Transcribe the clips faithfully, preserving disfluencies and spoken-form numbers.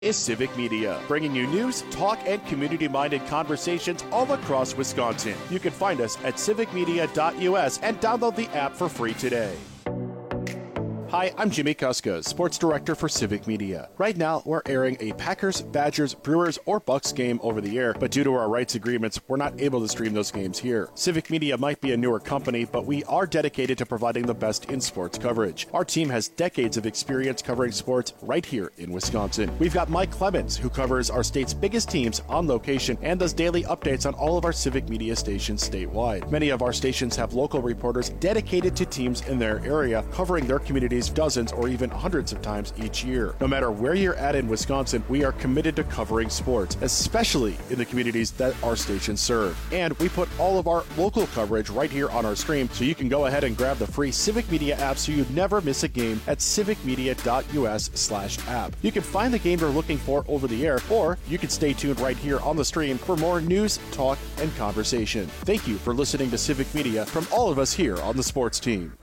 Is Civic Media, bringing you news, talk, and community-minded conversations all across Wisconsin. You can find us at civic media dot U S and download the app for free today. Hi, I'm Jimmy Kuska, Sports Director for Civic Media. Right now, we're airing a Packers, Badgers, Brewers, or Bucks game over the air, but due to our rights agreements, we're not able to stream those games here. Civic Media might be a newer company, but we are dedicated to providing the best in sports coverage. Our team has decades of experience covering sports right here in Wisconsin. We've got Mike Clemens, who covers our state's biggest teams on location and does daily updates on all of our Civic Media stations statewide. Many of our stations have local reporters dedicated to teams in their area, covering their communities dozens or even hundreds of times each year. No matter where you're at in Wisconsin, we are committed to covering sports, especially in the communities that our stations serve. And we put all of our local coverage right here on our stream, so you can go ahead and grab the free Civic Media app so you never miss a game at civic media dot U S slash app. You can find the game you're looking for over the air, or you can stay tuned right here on the stream for more news, talk, and conversation. Thank you for listening to Civic Media from all of us here on the sports team.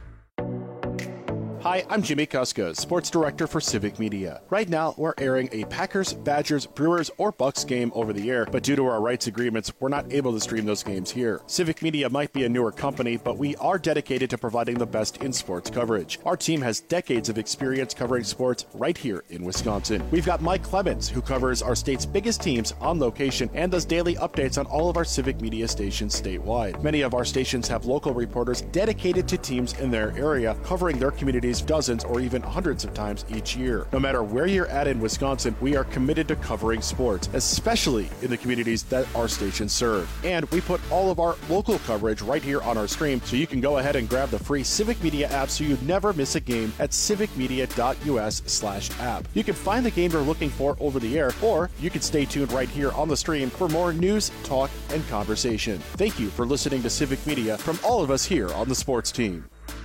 Hi, I'm Jimmy Kuska, Sports Director for Civic Media. Right now, we're airing a Packers, Badgers, Brewers, or Bucks game over the air, but due to our rights agreements, we're not able to stream those games here. Civic Media might be a newer company, but we are dedicated to providing the best in sports coverage. Our team has decades of experience covering sports right here in Wisconsin. We've got Mike Clemens, who covers our state's biggest teams on location and does daily updates on all of our Civic Media stations statewide. Many of our stations have local reporters dedicated to teams in their area, covering their communities dozens or even hundreds of times each year. No matter where you're at in Wisconsin, we are committed to covering sports, especially in the communities that our stations serve. And we put all of our local coverage right here on our stream, so you can go ahead and grab the free Civic Media app so you never miss a game at civic media dot U S slash app. You can find the game you're looking for over the air, or you can stay tuned right here on the stream for more news, talk, and conversation. Thank you for listening to Civic Media from all of us here on the sports team.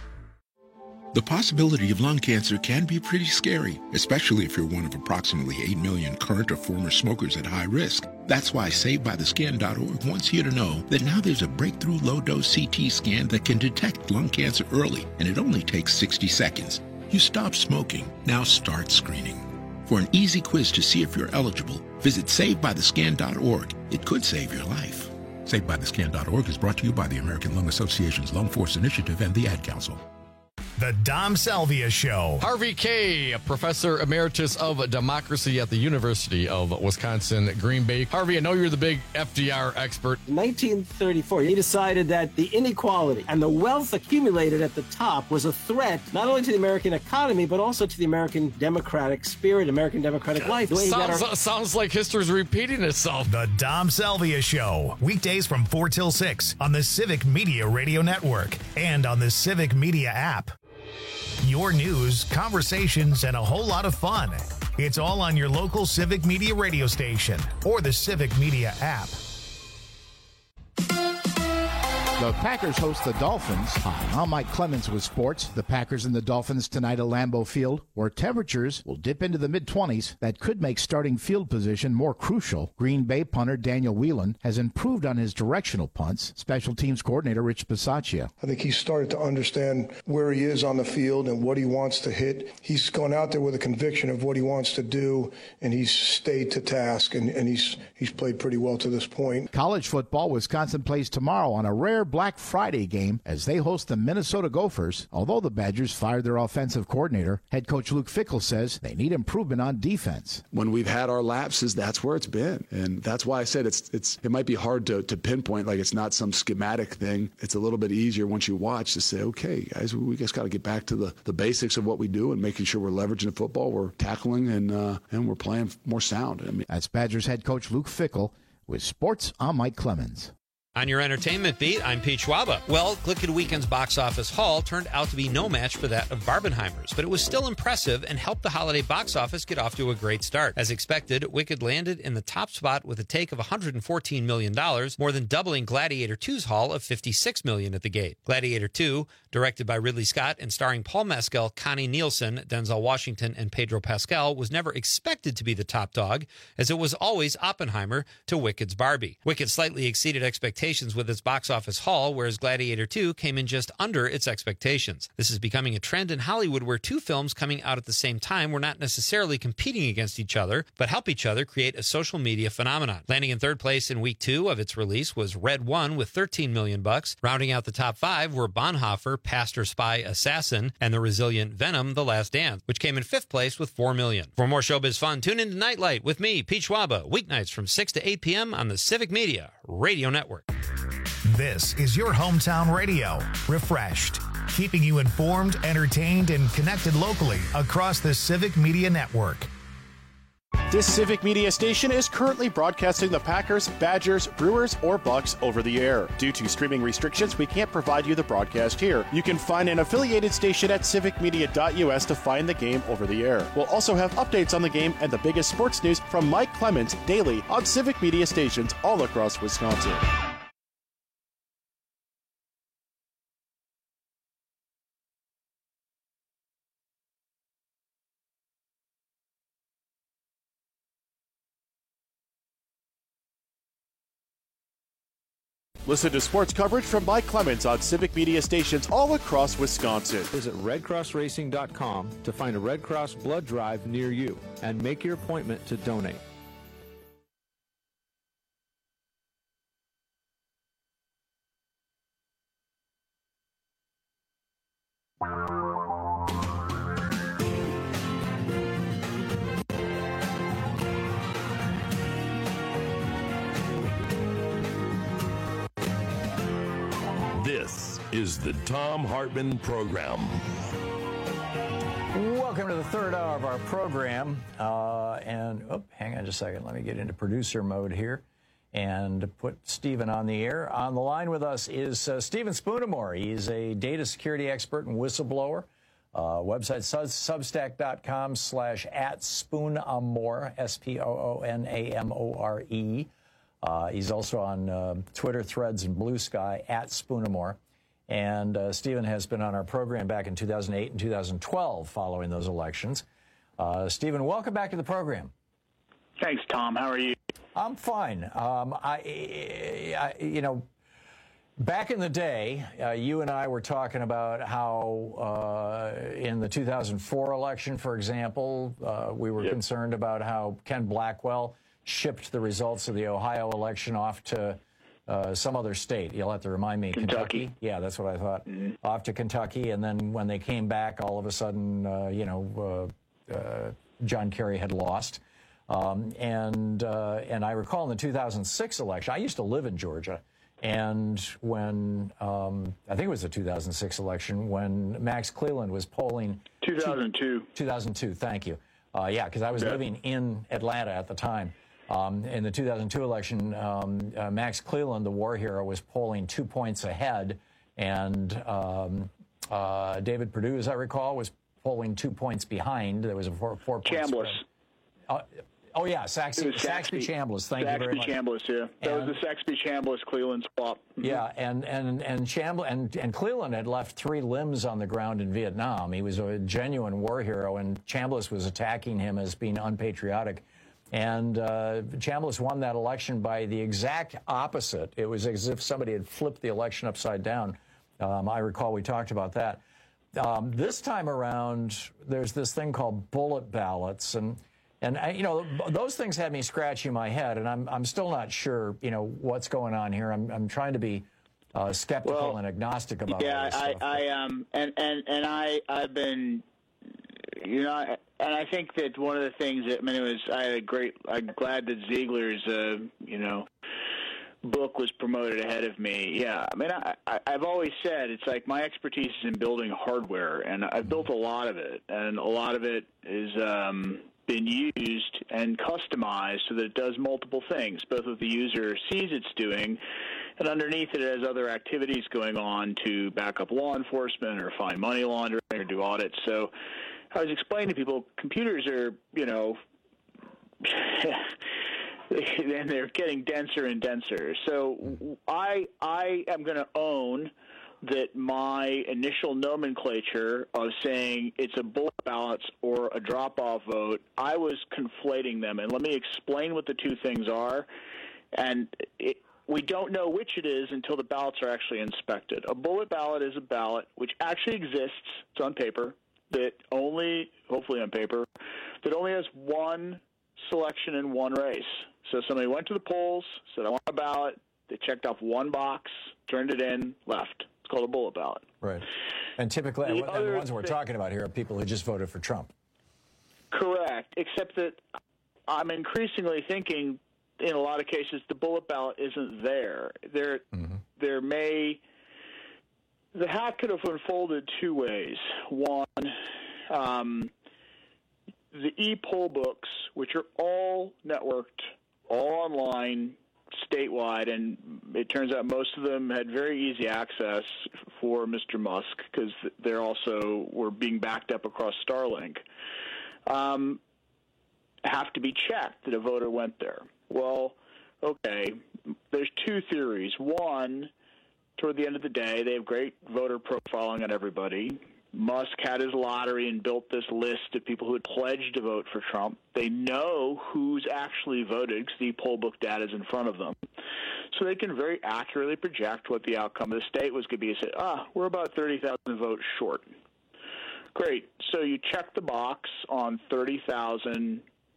The possibility of lung cancer can be pretty scary, especially if you're one of approximately eight million current or former smokers at high risk. That's why Saved By The Scan dot org wants you to know that now there's a breakthrough low-dose C T scan that can detect lung cancer early, and it only takes sixty seconds. You stop smoking, now start screening. For an easy quiz to see if you're eligible, visit Saved By The Scan dot org. It could save your life. Saved By The Scan dot org is brought to you by the American Lung Association's Lung Force Initiative and the Ad Council. The Dom Salvia Show. Harvey Kaye, Professor Emeritus of Democracy at the University of Wisconsin, Green Bay. Harvey, I know you're the big F D R expert. In nineteen thirty-four, he decided that the inequality and the wealth accumulated at the top was a threat not only to the American economy, but also to the American democratic spirit, American democratic life. The way he got Sounds, our- sounds like history's repeating itself. The Dom Salvia Show. Weekdays from four till six on the Civic Media Radio Network and on the Civic Media app. Your news, conversations, and a whole lot of fun. It's all on your local Civic Media radio station or the Civic Media app. The Packers host the Dolphins. Hi, I'm Mike Clemens with sports. The Packers and the Dolphins tonight at Lambeau Field, where temperatures will dip into the mid-twenties. That could make starting field position more crucial. Green Bay punter Daniel Whelan has improved on his directional punts. Special teams coordinator Rich Bisaccia. I think he's started to understand where he is on the field and what he wants to hit. He's gone out there with a conviction of what he wants to do, and he's stayed to task, and, and he's he's played pretty well to this point. College football, Wisconsin plays tomorrow on a rare Black Friday game as they host the Minnesota Gophers. Although the Badgers fired their offensive coordinator, head coach Luke Fickell says they need improvement on defense. When we've had our lapses, that's where it's been. And that's why I said it's it's it might be hard to, to pinpoint, like it's not some schematic thing. It's a little bit easier once you watch to say, okay, guys, we just got to get back to the, the basics of what we do and making sure we're leveraging the football, we're tackling, and uh, and we're playing more sound. I mean, that's Badgers head coach Luke Fickell. With sports, I'm Mike Clemens. On your entertainment beat, I'm Pete Schwaba. Well, Glickett Weekend's box office haul turned out to be no match for that of Barbenheimer's, but it was still impressive and helped the holiday box office get off to a great start. As expected, Wicked landed in the top spot with a take of one hundred fourteen million dollars, more than doubling Gladiator two's haul of fifty-six million dollars at the gate. Gladiator two, directed by Ridley Scott and starring Paul Mescal, Connie Nielsen, Denzel Washington, and Pedro Pascal, was never expected to be the top dog, as it was always Oppenheimer to Wicked's Barbie. Wicked slightly exceeded expectations expectations with its box office haul, whereas Gladiator two came in just under its expectations. This is becoming a trend in Hollywood where two films coming out at the same time were not necessarily competing against each other, but help each other create a social media phenomenon. Landing in third place in week two of its release was Red One with thirteen million bucks. Rounding out the top five were Bonhoeffer, Pastor Spy Assassin, and the resilient Venom, The Last Dance, which came in fifth place with four million. For more showbiz fun, tune into Nightlight with me, Pete Schwaba, weeknights from six to eight p.m. on the Civic Media Radio Network. This is your hometown radio, refreshed, keeping you informed, entertained, and connected locally across the Civic Media Network. This Civic Media station is currently broadcasting the Packers, Badgers, Brewers, or Bucks over the air. Due to streaming restrictions, we can't provide you the broadcast here. You can find an affiliated station at civic media dot u s to find the game over the air. We'll also have updates on the game and the biggest sports news from Mike Clemens daily on Civic Media stations all across Wisconsin. Listen to sports coverage from Mike Clemens on Civic Media stations all across Wisconsin. Visit red cross racing dot com to find a Red Cross blood drive near you and make your appointment to donate. This is the Thom Hartmann Program. Welcome to the third hour of our program. Uh, and, oh, hang on just a second. Let me get into producer mode here and put Stephen on the air. On the line with us is uh, Stephen Spoonamore. He's a data security expert and whistleblower. Uh, website substack dot com slash at Spoonamore, S P O O N A M O R E. Uh, he's also on uh, Twitter, Threads, and Blue Sky, at Spoonamore. And uh, Stephen has been on our program back in two thousand eight and two thousand twelve following those elections. Uh, Stephen, welcome back to the program. Thanks, Tom. How are you? I'm fine. Um, I, I, you know, back in the day, uh, you and I were talking about how uh, in the two thousand four election, for example, uh, we were yep. concerned about how Ken Blackwell shipped the results of the Ohio election off to uh, some other state. You'll have to remind me. Kentucky. Kentucky? Yeah, that's what I thought. Mm-hmm. Off to Kentucky, and then when they came back, all of a sudden, uh, you know, uh, uh, John Kerry had lost. Um, and uh, and I recall in the two thousand six election, I used to live in Georgia, and when, um, I think it was the two thousand six election, when Max Cleland was polling... two thousand two. two thousand two, thank you. Uh, yeah, because I was yeah. living in Atlanta at the time. Um, in the two thousand two election, um, uh, Max Cleland, the war hero, was polling two points ahead, and um, uh, David Perdue, as I recall, was polling two points behind. There was a four, four point Chambliss. Uh, oh, yeah, Saxby, Saxby Chambliss. Thank Saxby you very much. Chambliss, yeah. That and, was the Saxby Chambliss Cleland swap. Mm-hmm. Yeah, and and and Chambliss and, and Cleland had left three limbs on the ground in Vietnam. He was a genuine war hero, and Chambliss was attacking him as being unpatriotic. And uh, Chambliss won that election by the exact opposite. It was as if somebody had flipped the election upside down. Um, I recall we talked about that. Um, this time around, there's this thing called bullet ballots, and and I, you know, those things had me scratching my head, and I'm I'm still not sure, you know, what's going on here. I'm I'm trying to be uh, skeptical well, and agnostic about yeah, all this I, stuff. I um and and and I I've been. You know, and I think that one of the things that, I mean, it was, I had a great, I'm glad that Ziegler's, uh, you know, book was promoted ahead of me. Yeah, I mean, I, I, I've always said, it's like my expertise is in building hardware, and I've built a lot of it, and a lot of it is um, been used and customized so that it does multiple things, both what the user sees it's doing, and underneath it, it has other activities going on to back up law enforcement or find money laundering or do audits. So I was explaining to people, computers are, you know, and they're getting denser and denser. So I I am going to own that my initial nomenclature of saying it's a bullet ballots or a drop-off vote, I was conflating them. And let me explain what the two things are. And it, we don't know which it is until the ballots are actually inspected. A bullet ballot is a ballot which actually exists. It's on paper. That only, hopefully on paper, that only has one selection in one race. So somebody went to the polls, said, I want a ballot. They checked off one box, turned it in, left. It's called a bullet ballot. Right. And typically, the, and the ones we're thing, talking about here are people who just voted for Trump. Correct, except that I'm increasingly thinking in a lot of cases the bullet ballot isn't there. There, mm-hmm. there may... The hack could have unfolded two ways. One, um, the e-poll books, which are all networked, all online, statewide, and it turns out most of them had very easy access for Mister Musk because they're also were being backed up across Starlink, um, have to be checked that a voter went there. Well, okay, there's two theories. One, toward the end of the day, they have great voter profiling on everybody. Musk had his lottery and built this list of people who had pledged to vote for Trump. They know who's actually voted because the poll book data is in front of them. So they can very accurately project what the outcome of the state was going to be. Say, ah, we're about thirty thousand votes short. Great. So you check the box on thirty thousand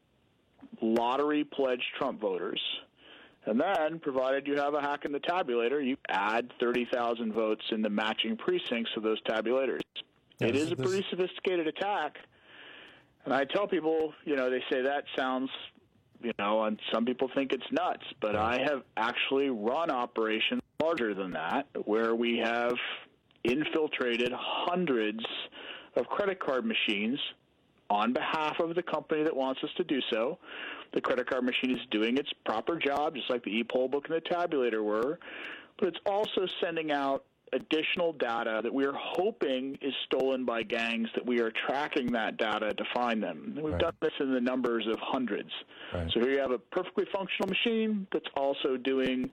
lottery-pledged Trump voters. And then, provided you have a hack in the tabulator, you add thirty thousand votes in the matching precincts of those tabulators. Yeah, it is a pretty sophisticated attack. And I tell people, you know, they say that sounds, you know, and some people think it's nuts. But I have actually run operations larger than that, where we have infiltrated hundreds of credit card machines on behalf of the company that wants us to do so. The credit card machine is doing its proper job, just like the e-poll book and the tabulator were, but it's also sending out additional data that we are hoping is stolen by gangs, that we are tracking that data to find them. And we've right. done this in the numbers of hundreds. Right. So here you have a perfectly functional machine that's also doing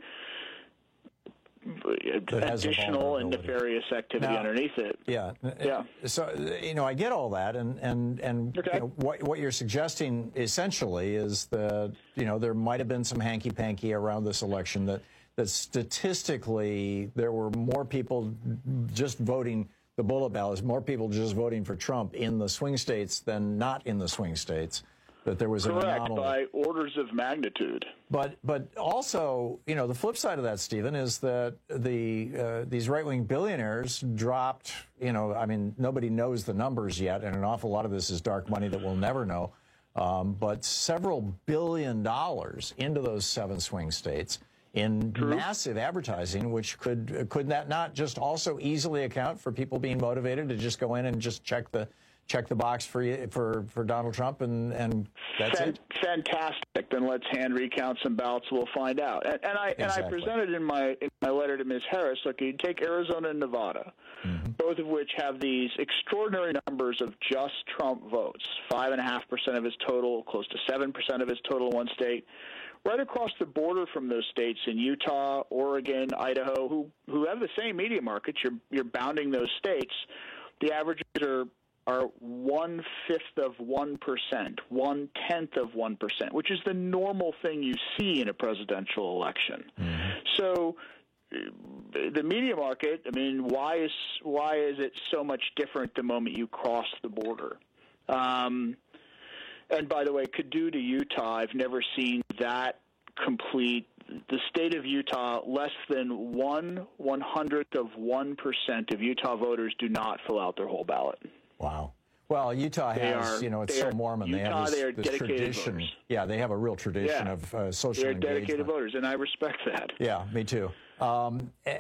additional and nefarious activity now, underneath it. Yeah. Yeah. So, you know, I get all that, and, and, and okay. you know, what, what you're suggesting essentially is that, you know, there might have been some hanky-panky around this election, that, that statistically there were more people just voting the bullet ballots, more people just voting for Trump in the swing states than not in the swing states. That there was Correct, an anomaly. By orders of magnitude. But but also, you know, the flip side of that, Stephen, is that the uh, these right-wing billionaires dropped, you know, I mean, nobody knows the numbers yet, and an awful lot of this is dark money that we'll never know, um, but several billion dollars into those seven swing states in True. massive advertising, which could, could that not just also easily account for people being motivated to just go in and just check the check the box for for for Donald Trump, and and that's Fan, it. Fantastic. Then let's hand recount some ballots. We'll find out. And, and I exactly. and I presented in my in my letter to Miz Harris. Look, you take Arizona and Nevada, mm-hmm. both of which have these extraordinary numbers of just Trump votes. Five and a half percent of his total, close to seven percent of his total in one state. Right across the border from those states in Utah, Oregon, Idaho, who who have the same media markets. You're you're bounding those states. The averages are. are one-fifth of one percent, one-tenth of one percent, which is the normal thing you see in a presidential election. Mm-hmm. So the media market, I mean, why is why is it so much different the moment you cross the border? Um, and by the way, Caddo to Utah, I've never seen that complete. The state of Utah, less than one one-hundredth of one percent of Utah voters do not fill out their whole ballot. Wow. Well, Utah they has, are, you know, it's so are, Mormon. Utah, they have this, they are this dedicated tradition. Voters. Yeah, they have a real tradition yeah. of uh, social They're engagement. dedicated voters, and I respect that. Yeah, me too. Um, uh,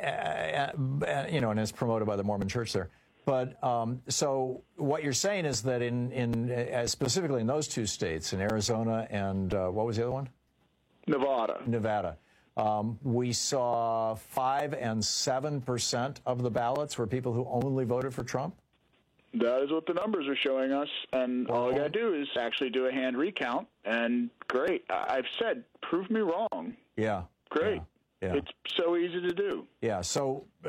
uh, you know, and it's promoted by the Mormon Church there. But um, so what you're saying is that in, in uh, specifically in those two states, in Arizona and uh, what was the other one? Nevada. Nevada. Um, we saw five and seven percent of the ballots were people who only voted for Trump. That is what the numbers are showing us, and all I got to do is actually do a hand recount, and great. I've said, prove me wrong. Yeah. Great. Yeah. Yeah. It's so easy to do. Yeah. So, uh,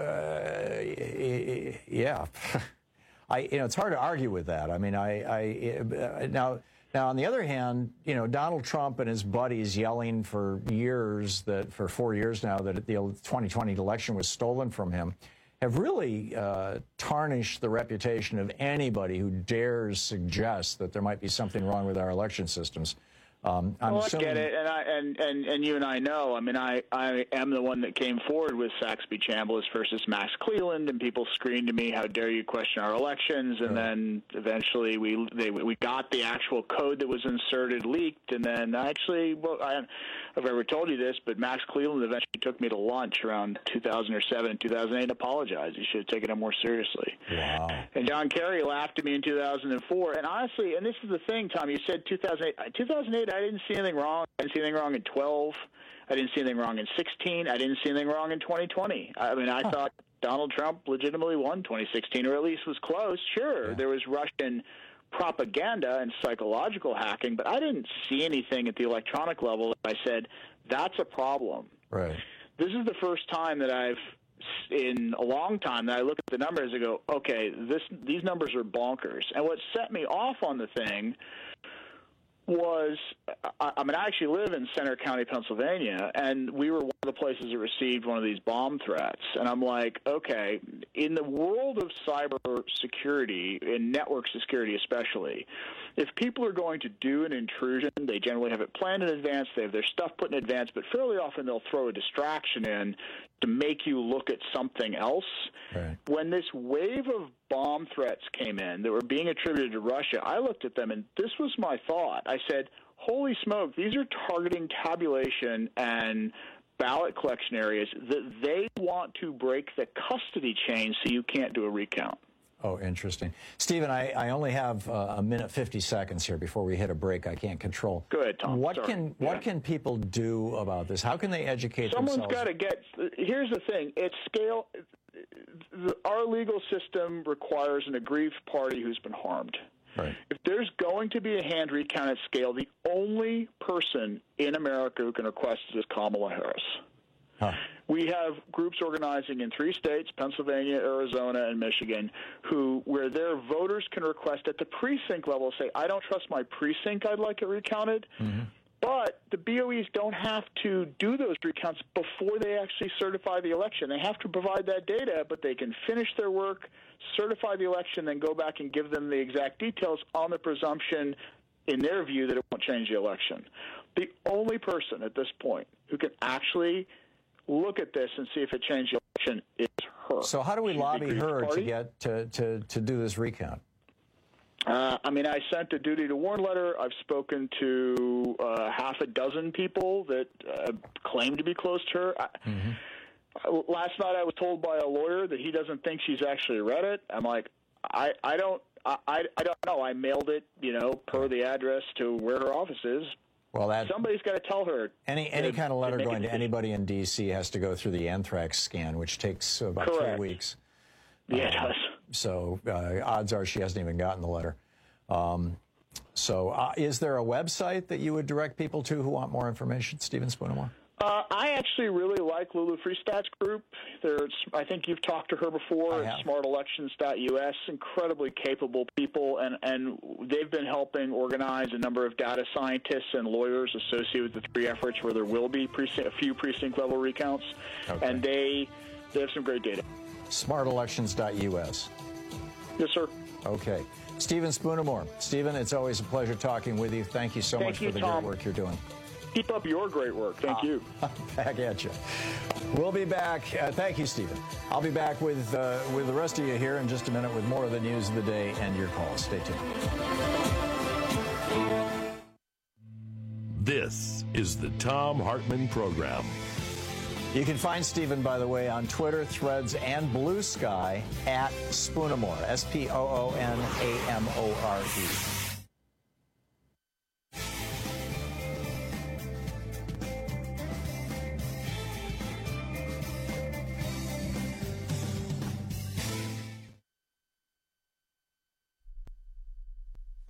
yeah. I, you know, it's hard to argue with that. I mean, I, I now, Now, on the other hand, you know, Donald Trump and his buddies yelling for years that, for four years now, that the twenty twenty election was stolen from him, have really uh, tarnished the reputation of anybody who dares suggest that there might be something wrong with our election systems. Um, I'm well, I assuming... get it, and, I, and, and, and you and I know. I mean, I, I am the one that came forward with Saxby Chambliss versus Max Cleland, and people screamed to me, "How dare you question our elections?" And yeah. then eventually we they, we got the actual code that was inserted leaked, and then actually, well, I, I've ever told you this, but Max Cleland eventually took me to lunch around two thousand seven and two thousand eight and apologized. He should have taken it more seriously. Wow. And John Kerry laughed at me in two thousand four, and honestly, and this is the thing, Tom, you said two thousand eight. two thousand eight, I didn't see anything wrong. I didn't see anything wrong in twelve. I didn't see anything wrong in sixteen. I didn't see anything wrong in twenty twenty. I mean, I huh. thought Donald Trump legitimately won twenty sixteen, or at least was close. Sure, yeah. there was Russian propaganda and psychological hacking, but I didn't see anything at the electronic level that I said, that's a problem. Right. This is the first time that I've, in a long time, that I look at the numbers and go, okay, this these numbers are bonkers. And what set me off on the thing was, I, I mean, I actually live in Center County, Pennsylvania, and we were one of the places that received one of these bomb threats. And I'm like, okay, in the world of cyber security, in network security especially, if people are going to do an intrusion, they generally have it planned in advance, they have their stuff put in advance, but fairly often they'll throw a distraction in to make you look at something else. Right. When this wave of bomb threats came in that were being attributed to Russia, I looked at them, and this was my thought. I said, holy smoke, these are targeting tabulation and ballot collection areas that they want to break the custody chain so you can't do a recount. Oh, interesting. Stephen, I, I only have uh, a minute fifty seconds here before we hit a break I can't control. Go ahead, Tom. What Sorry. can yeah. what can people do about this? How can they educate Someone's themselves? Someone's got to get – here's the thing. It's scale – our legal system requires an aggrieved party who's been harmed. Right. If there's going to be a hand recount at scale, the only person in America who can request it is Kamala Harris. Huh. We have groups organizing in three states, Pennsylvania, Arizona, and Michigan, who where their voters can request at the precinct level, say, I don't trust my precinct, I'd like it recounted. Mm-hmm. But the B O Es don't have to do those recounts before they actually certify the election. They have to provide that data, but they can finish their work, certify the election, then go back and give them the exact details on the presumption, in their view, that it won't change the election. The only person at this point who can actually look at this and see if it changed the election is her. So how do we She's lobby her party. to get to, to, to do this recount? Uh, I mean, I sent a duty to warn letter. I've spoken to uh, half a dozen people that uh, claim to be close to her. Mm-hmm. Last night I was told by a lawyer that he doesn't think she's actually read it. I'm like, I, I don't I, I don't know. I mailed it, you know, per the address to where her office is. Well, that somebody's got to tell her. Any any to, kind of letter to going to anybody in D C has to go through the anthrax scan, which takes about Correct. three weeks. Yeah, it uh, does. So uh, odds are she hasn't even gotten the letter. Um, so uh, is there a website that you would direct people to who want more information, Stephen Spoonemore? Uh, I actually really like Lulu Freestat's group. There's, I think you've talked to her before. smart elections dot U S, incredibly capable people, and, and they've been helping organize a number of data scientists and lawyers associated with the three efforts where there will be precinct, a few precinct-level recounts, okay. and they they have some great data. smart elections dot U S. Yes, sir. Okay. Stephen Spoonemore. Stephen, it's always a pleasure talking with you. Thank you so Thank much you, for the Tom. great work you're doing. Keep up your great work. Thank uh, you. Back at you. We'll be back. Uh, thank you, Stephen. I'll be back with uh, with the rest of you here in just a minute with more of the news of the day and your calls. Stay tuned. This is the Thom Hartmann Program. You can find Stephen, by the way, on Twitter, Threads, and Blue Sky at Spoonemore, S P O O N A M O R E.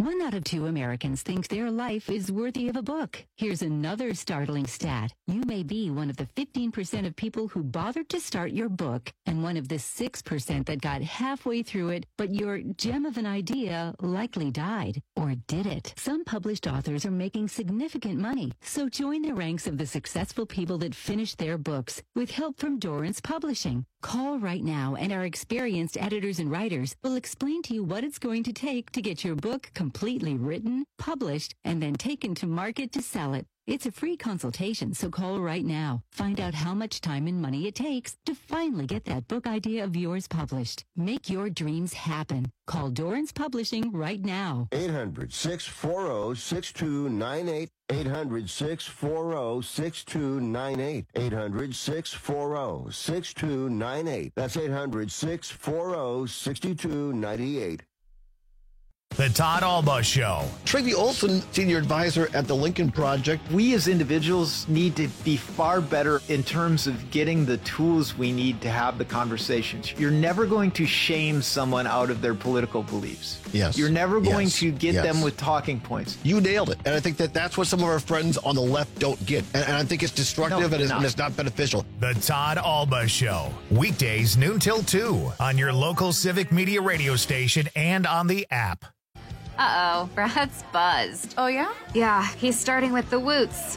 One out of two Americans think their life is worthy of a book. Here's another startling stat. You may be one of the fifteen percent of people who bothered to start your book and one of the six percent that got halfway through it, but your gem of an idea likely died. Or did it? Some published authors are making significant money, so join the ranks of the successful people that finished their books with help from Dorrance Publishing. Call right now and our experienced editors and writers will explain to you what it's going to take to get your book completely written, published, and then taken to market to sell it. It's a free consultation, so call right now. Find out how much time and money it takes to finally get that book idea of yours published. Make your dreams happen. Call Dorrance Publishing right now. eight hundred, six four zero, six two nine eight. eight hundred, six four zero, six two nine eight. eight hundred, six four zero, six two nine eight. That's eight hundred, six four zero, six two nine eight. The Todd Alba Show. Tracy Olson, senior advisor at the Lincoln Project. We as individuals need to be far better in terms of getting the tools we need to have the conversations. You're never going to shame someone out of their political beliefs. Yes. You're never going yes. to get yes. them with talking points. You nailed it. And I think that that's what some of our friends on the left don't get. And, and I think it's destructive no, and, it's, and it's not beneficial. The Todd Alba Show. Weekdays noon till two on your local Civic Media radio station and on the app. Uh-oh, Brad's buzzed. Oh, yeah? Yeah, he's starting with the woots.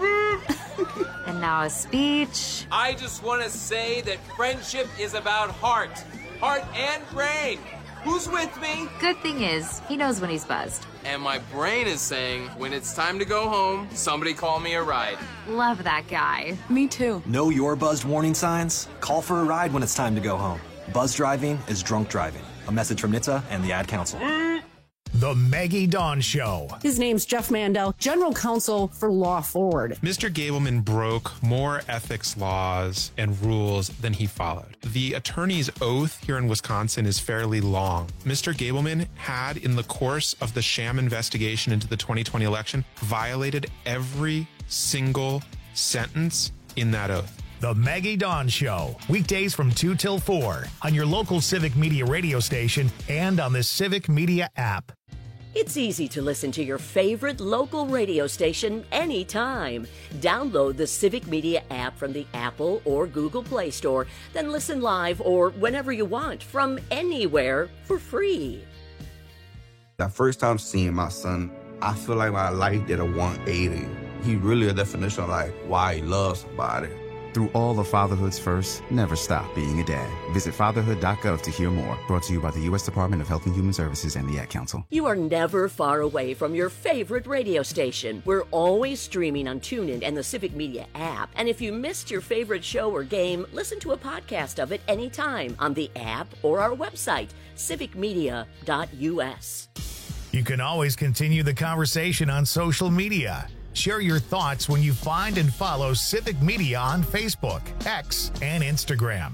And now a speech. I just want to say that friendship is about heart. Heart and brain. Who's with me? Good thing is, he knows when he's buzzed. And my brain is saying, when it's time to go home, somebody call me a ride. Love that guy. Me too. Know your buzzed warning signs? Call for a ride when it's time to go home. Buzz driving is drunk driving. A message from N H T S A and the Ad Council. The Maggie Dawn Show. His name's Jeff Mandel, General Counsel for Law Forward. Mister Gableman broke more ethics laws and rules than he followed. The attorney's oath here in Wisconsin is fairly long. Mister Gableman had, in the course of the sham investigation into the twenty twenty election, violated every single sentence in that oath. The Maggie Dawn Show, weekdays from two till four on your local Civic Media radio station and on the Civic Media app. It's easy to listen to your favorite local radio station anytime. Download the Civic Media app from the Apple or Google Play Store, then listen live or whenever you want from anywhere for free. The first time seeing my son, I feel like my life did a one eighty. He really a definition of like why he loves somebody. Through all of fatherhood's first, never stop being a dad. Visit fatherhood dot gov to hear more. Brought to you by the U S Department of Health and Human Services and the Ad Council. You are never far away from your favorite radio station. We're always streaming on TuneIn and the Civic Media app. And if you missed your favorite show or game, listen to a podcast of it anytime on the app or our website, civic media dot U S. You can always continue the conversation on social media. Share your thoughts when you find and follow Civic Media on Facebook, X, and Instagram.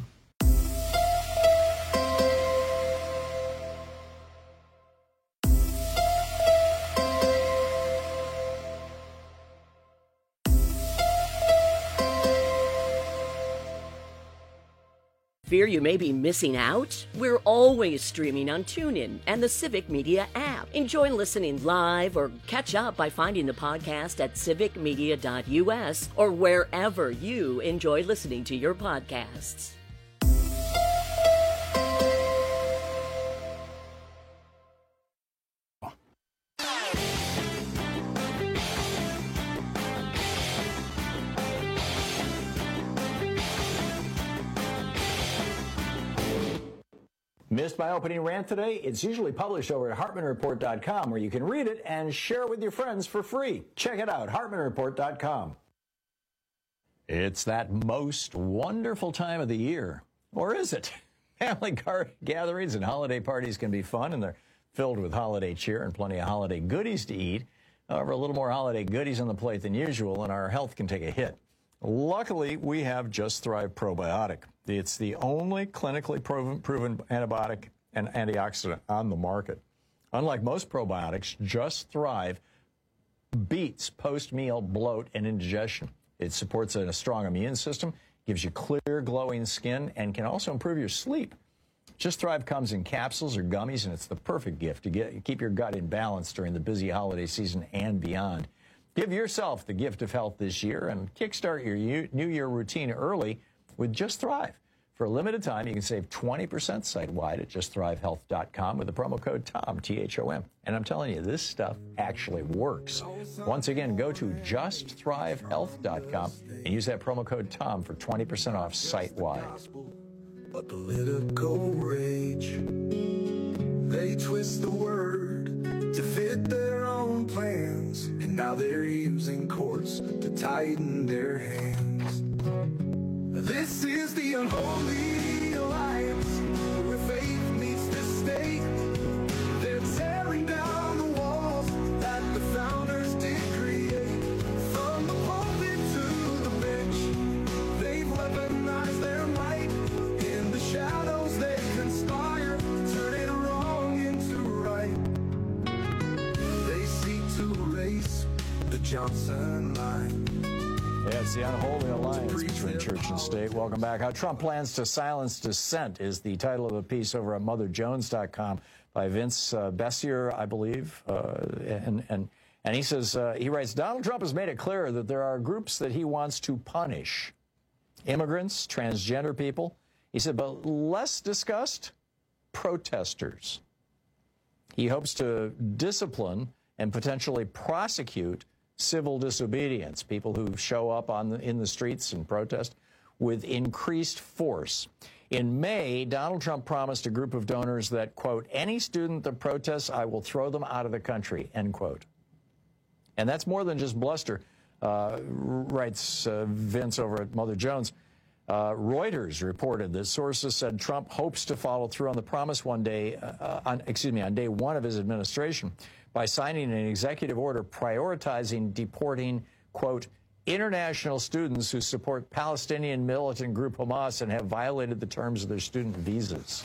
Fear you may be missing out? We're always streaming on TuneIn and the Civic Media app. Enjoy listening live or catch up by finding the podcast at civic media dot U S or wherever you enjoy listening to your podcasts. Missed my opening rant today? It's usually published over at hartman report dot com where you can read it and share it with your friends for free. Check it out, hartman report dot com. It's that most wonderful time of the year. Or is it? Family gatherings and holiday parties can be fun, and they're filled with holiday cheer and plenty of holiday goodies to eat. However, a little more holiday goodies on the plate than usual, and our health can take a hit. Luckily, we have Just Thrive Probiotic. It's the only clinically proven, proven antibiotic and antioxidant on the market. Unlike most probiotics, Just Thrive beats post-meal bloat and indigestion. It supports a strong immune system, gives you clear, glowing skin, and can also improve your sleep. Just Thrive comes in capsules or gummies, and it's the perfect gift to get keep your gut in balance during the busy holiday season and beyond. Give yourself the gift of health this year and kickstart your New Year routine early with Just Thrive. For a limited time, you can save twenty percent site-wide at just thrive health dot com with the promo code TOM, T H O M. And I'm telling you, this stuff actually works. Once again, go to just thrive health dot com and use that promo code TOM for twenty percent off site-wide. A political rage. They twist the word to fit their own plans, and now they're using courts to tighten their hands. This is the unholy alliance where faith meets the state. They're tearing down the walls that the founders did create. From the pulpit to the bench, they've weaponized their might. In the shadows they conspire, turning wrong into right. They seek to erase the Johnson line. Yeah, it's the unholy alliance between church and state. Welcome back. How Trump plans to silence dissent is the title of a piece over at mother jones dot com by Vince uh, Bessier, I believe. Uh, and, and, and he says, uh, he writes, Donald Trump has made it clear that there are groups that he wants to punish. Immigrants, transgender people. He said, but less discussed, protesters. He hopes to discipline and potentially prosecute civil disobedience, people who show up on the, in the streets and protest, with increased force. In May, Donald Trump promised a group of donors that, quote, any student that protests, I will throw them out of the country, end quote. And that's more than just bluster, uh, writes uh, Vince over at Mother Jones. Uh, Reuters reported that sources said Trump hopes to follow through on the promise one day, uh, on, excuse me, on day one of his administration, by signing an executive order prioritizing deporting, quote, international students who support Palestinian militant group Hamas and have violated the terms of their student visas.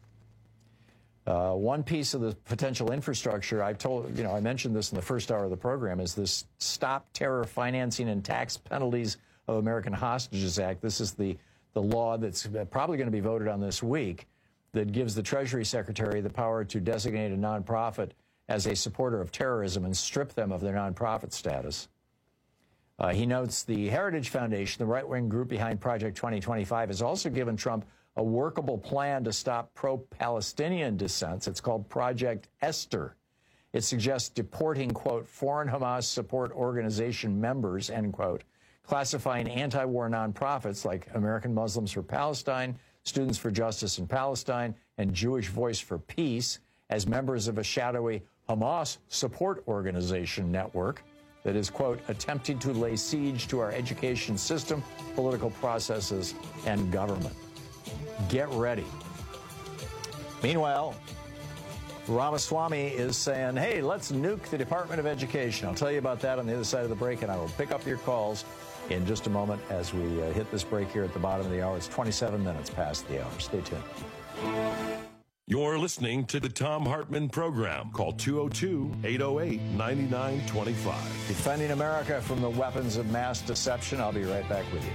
Uh, one piece of the potential infrastructure, I've told, you know, I mentioned this in the first hour of the program, is this Stop Terror Financing and Tax Penalties of American Hostages Act. This is the, the law that's probably going to be voted on this week that gives the Treasury Secretary the power to designate a nonprofit as a supporter of terrorism and strip them of their nonprofit status. Uh, he notes the Heritage Foundation, the right-wing group behind Project twenty twenty-five, has also given Trump a workable plan to stop pro-Palestinian dissents. It's called Project Esther. It suggests deporting, quote, foreign Hamas support organization members, end quote, classifying anti-war nonprofits like American Muslims for Palestine, Students for Justice in Palestine, and Jewish Voice for Peace as members of a shadowy Hamas support organization network that is, quote, attempting to lay siege to our education system, political processes, and government. Get ready. Meanwhile, Ramaswamy is saying, hey, let's nuke the Department of Education. I'll tell you about that on the other side of the break, and I will pick up your calls in just a moment as we uh, hit this break here at the bottom of the hour. It's twenty-seven minutes past the hour. Stay tuned. You're listening to the Thom Hartmann Program. Call two oh two, eight oh eight, nine nine two five. Defending America from the weapons of mass deception. I'll be right back with you.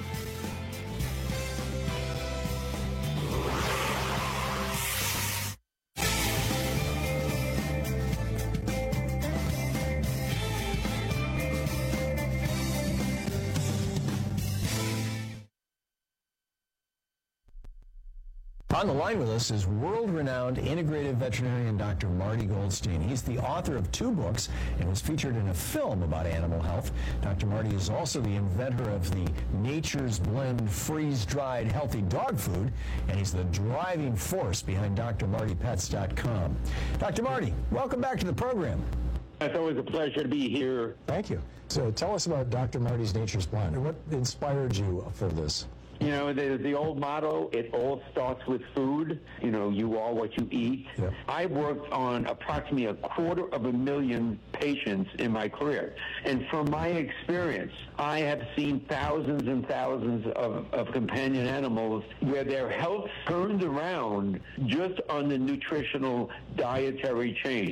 On the line with us is world-renowned integrative veterinarian Doctor Marty Goldstein. He's the author of two books and was featured in a film about animal health. Doctor Marty is also the inventor of the Nature's Blend freeze-dried healthy dog food, and he's the driving force behind D R Marty Pets dot com. Doctor Marty, welcome back to the program. It's always a pleasure to be here. Thank you. So tell us about Doctor Marty's Nature's Blend. What inspired you for this? You know, the, the old motto, it all starts with food. You know, you are what you eat. Yep. I've worked on approximately a quarter of a million patients in my career. And from my experience, I have seen thousands and thousands of, of companion animals where their health turned around just on the nutritional dietary change.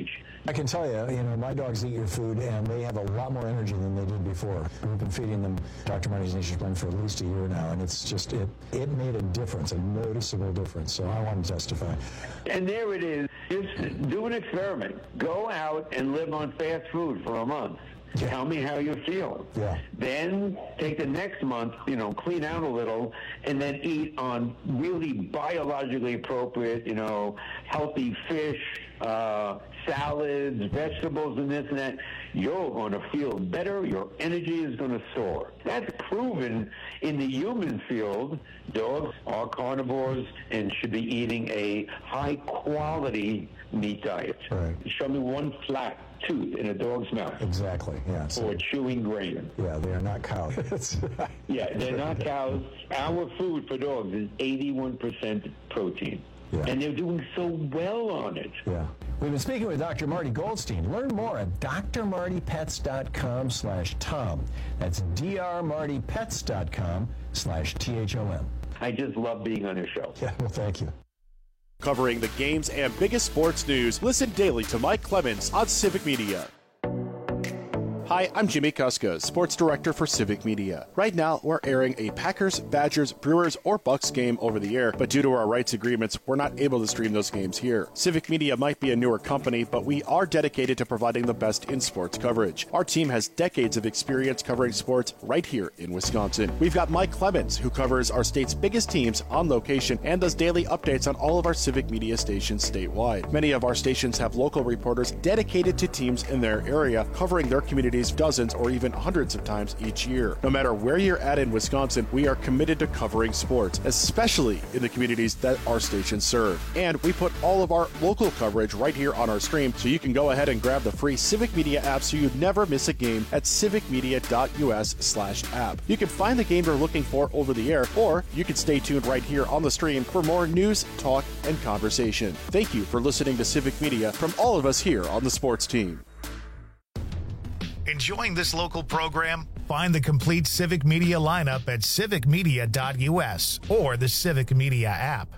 I can tell you, you know, my dogs eat your food, and they have a lot more energy than they did before. We've been feeding them Doctor Marty's Nature's Blend for at least a year now, and it's just, it, it made a difference, a noticeable difference, so I want to testify. And there it is. Just do an experiment. Go out and live on fast food for a month. Yeah. Tell me how you feel. Yeah. Then take the next month, you know, clean out a little, and then eat on really biologically appropriate, you know, healthy fish, uh, salads, vegetables, and this and that. You're going to feel better. Your energy is going to soar. That's proven in the human field. Dogs are carnivores and should be eating a high-quality meat diet. Right. Show me one flat tooth in a dog's mouth. Exactly, yeah. Or chewing grain. Yeah, they are not cows. Yeah, they're not cows. Our food for dogs is eighty-one percent protein. Yeah. And they're doing so well on it. Yeah. We've been speaking with Doctor Marty Goldstein. Learn more at d r marty pets dot com slash tom. That's d r marty pets dot com slash T H O M. I just love being on your show. Yeah, well, thank you. Covering the games and biggest sports news, listen daily to Mike Clemens on Civic Media. Hi, I'm Jimmy Kuska, Sports Director for Civic Media. Right now, we're airing a Packers, Badgers, Brewers, or Bucks game over the air, but due to our rights agreements, we're not able to stream those games here. Civic Media might be a newer company, but we are dedicated to providing the best in sports coverage. Our team has decades of experience covering sports right here in Wisconsin. We've got Mike Clemens, who covers our state's biggest teams on location and does daily updates on all of our Civic Media stations statewide. Many of our stations have local reporters dedicated to teams in their area, covering their communities dozens or even hundreds of times each year. No matter where you're at in Wisconsin, we are committed to covering sports, especially in the communities that our stations serve. And we put all of our local coverage right here on our stream, so you can go ahead and grab the free Civic Media app so you never miss a game at civic media dot u s slash app. You can find the game you're looking for over the air, or you can stay tuned right here on the stream for more news, talk, and conversation. Thank you for listening to Civic Media from all of us here on the sports team. Enjoying this local program? Find the complete Civic Media lineup at civic media dot u s or the Civic Media app.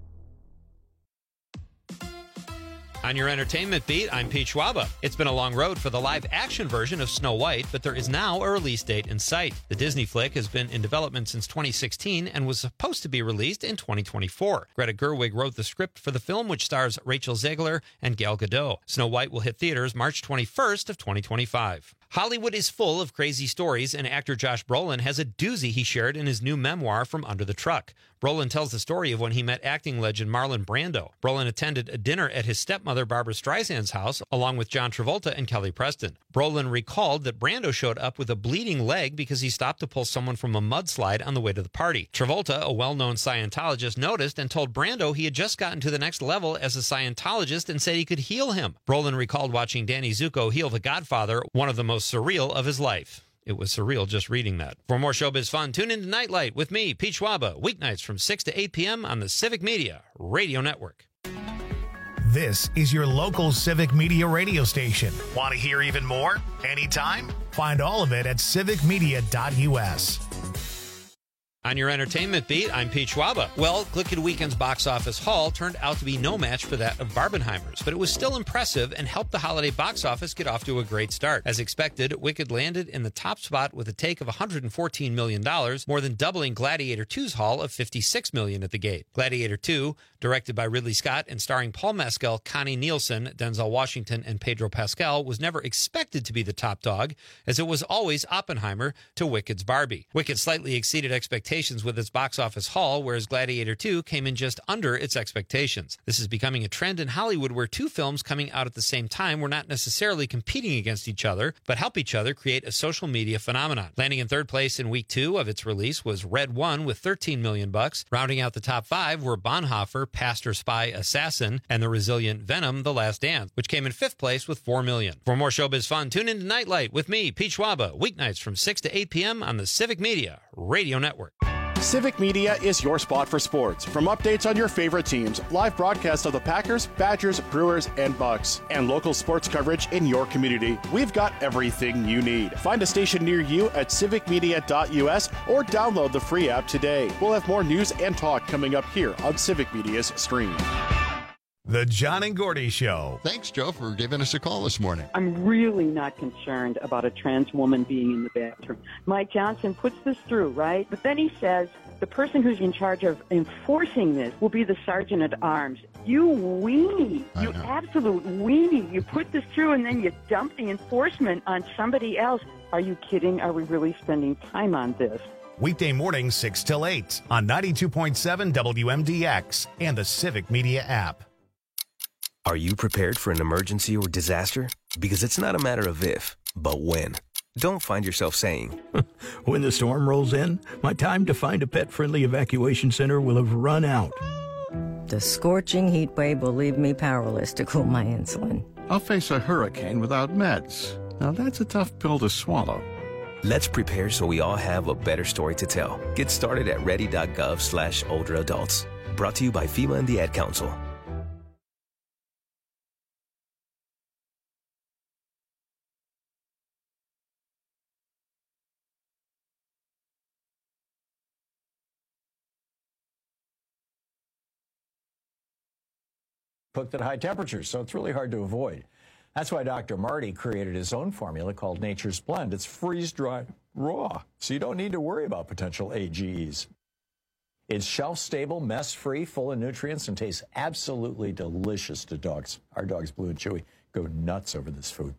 On your entertainment beat, I'm Pete Schwaba. It's been a long road for the live-action version of Snow White, but there is now a release date in sight. The Disney flick has been in development since twenty sixteen and was supposed to be released in twenty twenty-four. Greta Gerwig wrote the script for the film, which stars Rachel Zegler and Gal Gadot. Snow White will hit theaters March twenty-first of twenty twenty-five. Hollywood is full of crazy stories, and actor Josh Brolin has a doozy he shared in his new memoir, From Under the Truck. Brolin tells the story of when he met acting legend Marlon Brando. Brolin attended a dinner at his stepmother Barbara Streisand's house, along with John Travolta and Kelly Preston. Brolin recalled that Brando showed up with a bleeding leg because he stopped to pull someone from a mudslide on the way to the party. Travolta, a well-known Scientologist, noticed and told Brando he had just gotten to the next level as a Scientologist and said he could heal him. Brolin recalled watching Danny Zuko heal The Godfather, one of the most surreal of his life. It was surreal just reading that. For more showbiz fun, tune in to Nightlight with me, Pete Schwaba, weeknights from six to eight p.m. on the Civic Media Radio Network. This is your local Civic Media radio station. Want to hear even more? Anytime? Find all of it at civic media dot u s. On your entertainment beat, I'm Pete Schwaba. Well, Glicked Weekend's box office haul turned out to be no match for that of Barbenheimer's, but it was still impressive and helped the holiday box office get off to a great start. As expected, Wicked landed in the top spot with a take of one hundred fourteen million dollars, more than doubling Gladiator two's haul of fifty-six million dollars at the gate. Gladiator two, directed by Ridley Scott and starring Paul Mescal, Connie Nielsen, Denzel Washington, and Pedro Pascal, was never expected to be the top dog, as it was always Oppenheimer to Wicked's Barbie. Wicked slightly exceeded expectations with its box office haul, whereas Gladiator two came in just under its expectations. This is becoming a trend in Hollywood where two films coming out at the same time were not necessarily competing against each other, but help each other create a social media phenomenon. Landing in third place in week two of its release was Red One with thirteen million bucks. Rounding out the top five were Bonhoeffer, Pastor Spy Assassin, and the resilient Venom, The Last Dance, which came in fifth place with four million. For more showbiz fun, tune in to Nightlight with me, Pete Schwaba, weeknights from six to eight p.m. on the Civic Media Radio Network. Civic Media is your spot for sports. From updates on your favorite teams, live broadcasts of the Packers, Badgers, Brewers, and Bucks, and local sports coverage in your community, we've got everything you need. Find a station near you at civic media dot u s or download the free app today. We'll have more news and talk coming up here on Civic Media's stream. The John and Gordy Show. Thanks, Joe, for giving us a call this morning. I'm really not concerned about a trans woman being in the bathroom. Mike Johnson puts this through, right? But then he says the person who's in charge of enforcing this will be the sergeant at arms. You weenie. You absolute weenie. You put this through and then you dump the enforcement on somebody else. Are you kidding? Are we really spending time on this? Weekday mornings six till eight on ninety-two point seven W M D X and the Civic Media app. Are you prepared for an emergency or disaster? Because it's not a matter of if, but when. Don't find yourself saying, when the storm rolls in, my time to find a pet-friendly evacuation center will have run out. The scorching heat wave will leave me powerless to cool my insulin. I'll face a hurricane without meds. Now that's a tough pill to swallow. Let's prepare so we all have a better story to tell. Get started at ready.gov slash older adults. Brought to you by FEMA and the Ad Council. Cooked at high temperatures, so it's really hard to avoid. That's why Doctor Marty created his own formula called Nature's Blend. It's freeze-dried raw, so you don't need to worry about potential A G Es. It's shelf-stable, mess-free, full of nutrients, and tastes absolutely delicious to dogs. Our dogs, Blue and Chewy, go nuts over this food.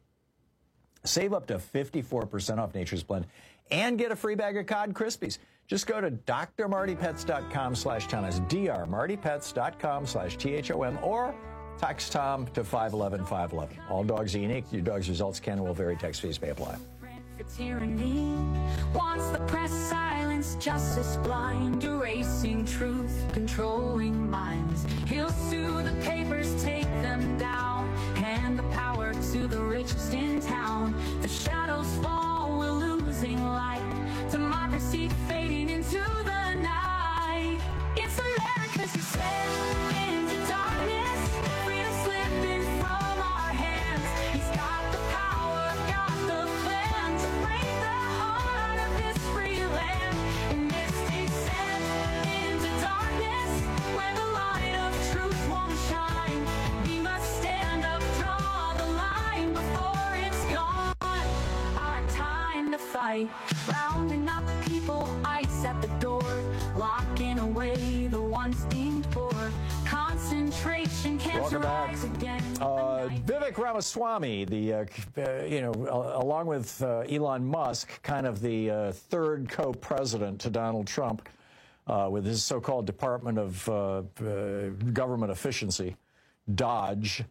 Save up to fifty-four percent off Nature's Blend and get a free bag of Cod Krispies. Just go to d r marty pets dot com slash Tom. That's d r marty pets dot com slash T H O M or text Tom to five one one five one one. All dogs are unique. Your dog's results can and will vary. Text fees may apply. Tyranny wants the press silence, justice blind, erasing truth, controlling minds. He'll sue the papers, take them down, hand the power to the richest in town. The shadows fall, we're losing light, democracy fading into the night. It's America's descent into darkness, freedom slipping from our hands. He's got the power, got the plan to break the heart of this free land. And this descent into darkness, where the light of truth won't shine. We must stand up, draw the line before it's gone. Our time to fight, rounding up people, ice at the door, locking away the ones deemed poor. Concentration camps rise again. Uh, Vivek Ramaswamy, the uh, uh, you know, uh, along with uh, Elon Musk, kind of the uh, third co-president to Donald Trump, uh, with his so-called Department of uh, uh, Government Efficiency, DOGE.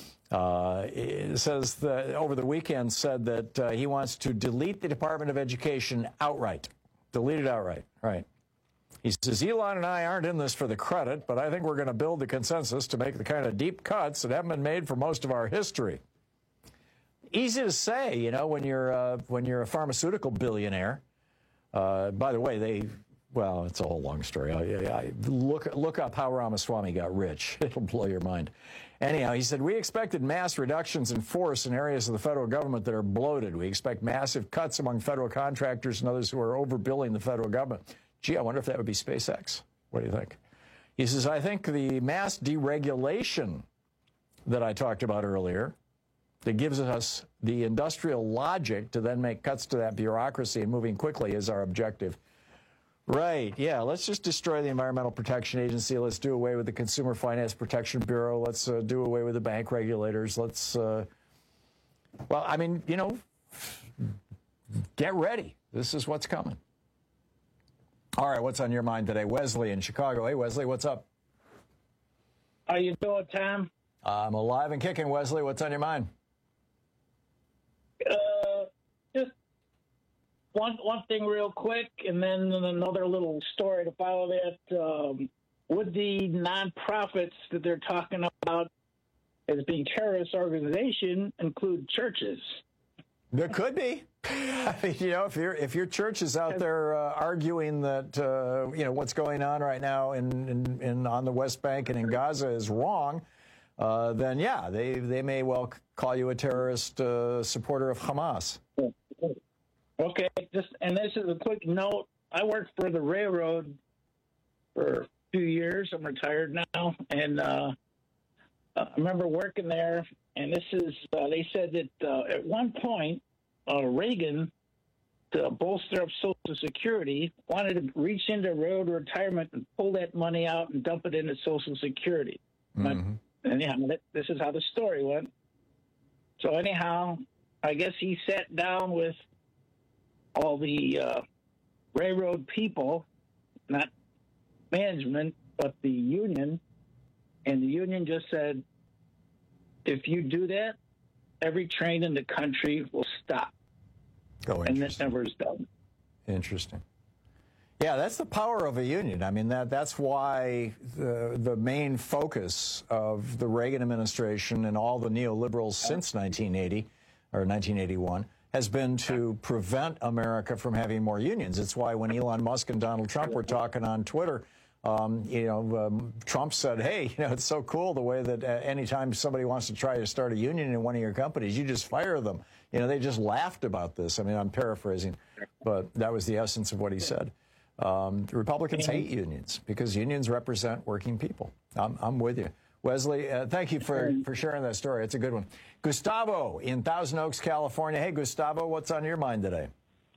Uh, it says that over the weekend said that uh, he wants to delete the Department of Education outright. Delete it outright, right. He says, Elon and I aren't in this for the credit, but I think we're going to build the consensus to make the kind of deep cuts that haven't been made for most of our history. Easy to say, you know, when you're, uh, when you're a pharmaceutical billionaire. Uh, by the way, they, well, it's a whole long story. I, I, look, look up how Ramaswamy got rich. It'll blow your mind. Anyhow, he said, we expected mass reductions in force in areas of the federal government that are bloated. We expect massive cuts among federal contractors and others who are overbilling the federal government. Gee, I wonder if that would be SpaceX. What do you think? He says, I think the mass deregulation that I talked about earlier that gives us the industrial logic to then make cuts to that bureaucracy and moving quickly is our objective. Right, yeah, let's just destroy the Environmental Protection Agency. Let's do away with the Consumer Finance Protection Bureau. Let's uh, do away with the bank regulators. Let's, uh, well, I mean, you know, get ready. This is what's coming. All right, what's on your mind today? Wesley in Chicago. Hey, Wesley, what's up? How you doing, Tom? I'm alive and kicking, Wesley. What's on your mind? Uh, just one one thing real quick, and then another little story to follow that. Um, would the nonprofits that they're talking about as being terrorist organization include churches? There could be. I mean, you know, if your if your church is out there uh, arguing that uh, you know what's going on right now in, in, in on the West Bank and in Gaza is wrong, uh, then yeah, they they may well call you a terrorist uh, supporter of Hamas. Okay, just and this is a quick note. I worked for the railroad for a few years. I'm retired now, and uh, I remember working there, and this is, uh, they said that uh, at one point, uh, Reagan, to bolster up Social Security, wanted to reach into railroad retirement and pull that money out and dump it into Social Security. Mm-hmm. But anyhow, this is how the story went. So anyhow, I guess he sat down with all the uh, railroad people, not management, but the union, and the union just said, if you do that, every train in the country will stop. Oh, and that never is done. Interesting. Yeah, that's the power of a union. I mean, that that's why the, the main focus of the Reagan administration and all the neoliberals since nineteen eighty or nineteen eighty-one has been to prevent America from having more unions. It's why when Elon Musk and Donald Trump were talking on Twitter, um, you know, um, Trump said, hey, you know, it's so cool the way that uh, anytime somebody wants to try to start a union in one of your companies, you just fire them. You know, they just laughed about this. I mean, I'm paraphrasing, but that was the essence of what he said. Um, the Republicans hate unions because unions represent working people. I'm, I'm with you. Wesley, uh, thank you for, for sharing that story. It's a good one. Gustavo in Thousand Oaks, California. Hey, Gustavo, what's on your mind today?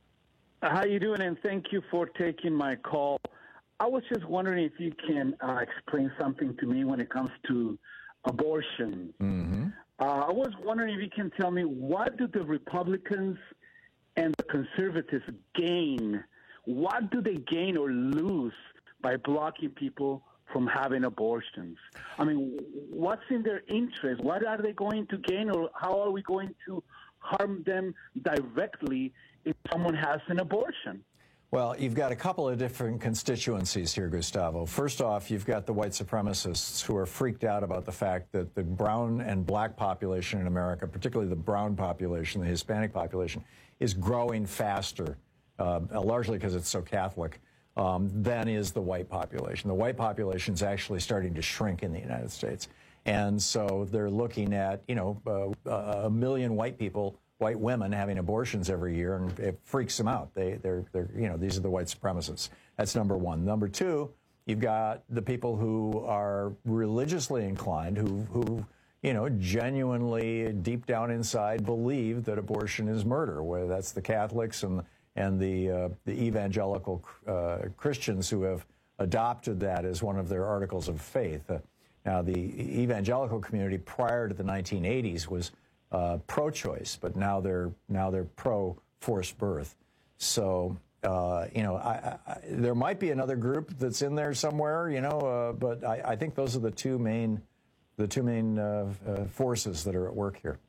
How you doing? And thank you for taking my call. I was just wondering if you can uh, explain something to me when it comes to abortion. Mm-hmm. Uh, I was wondering if you can tell me, what do the Republicans and the conservatives gain? What do they gain or lose by blocking people from having abortions? I mean, what's in their interest? What are they going to gain, or how are we going to harm them directly if someone has an abortion? Well, you've got a couple of different constituencies here, Gustavo. First off, you've got the white supremacists who are freaked out about the fact that the brown and black population in America, particularly the brown population, the Hispanic population, is growing faster, uh, largely because it's so Catholic, um, than is the white population. The white population is actually starting to shrink in the United States. And so they're looking at, you know, uh, a million white people, white women having abortions every year, and it freaks them out. They, they're, they're, you know, these are the white supremacists. That's number one. Number two, you've got the people who are religiously inclined, who, who, you know, genuinely deep down inside believe that abortion is murder. Whether that's the Catholics and and the uh, the evangelical uh, Christians who have adopted that as one of their articles of faith. Uh, now, the evangelical community prior to the nineteen eighties was Uh, pro-choice, but now they're now they're pro-forced birth. So uh, you know, I, I, there might be another group that's in there somewhere, you know, uh, but I, I think those are the two main the two main uh, uh, forces that are at work here.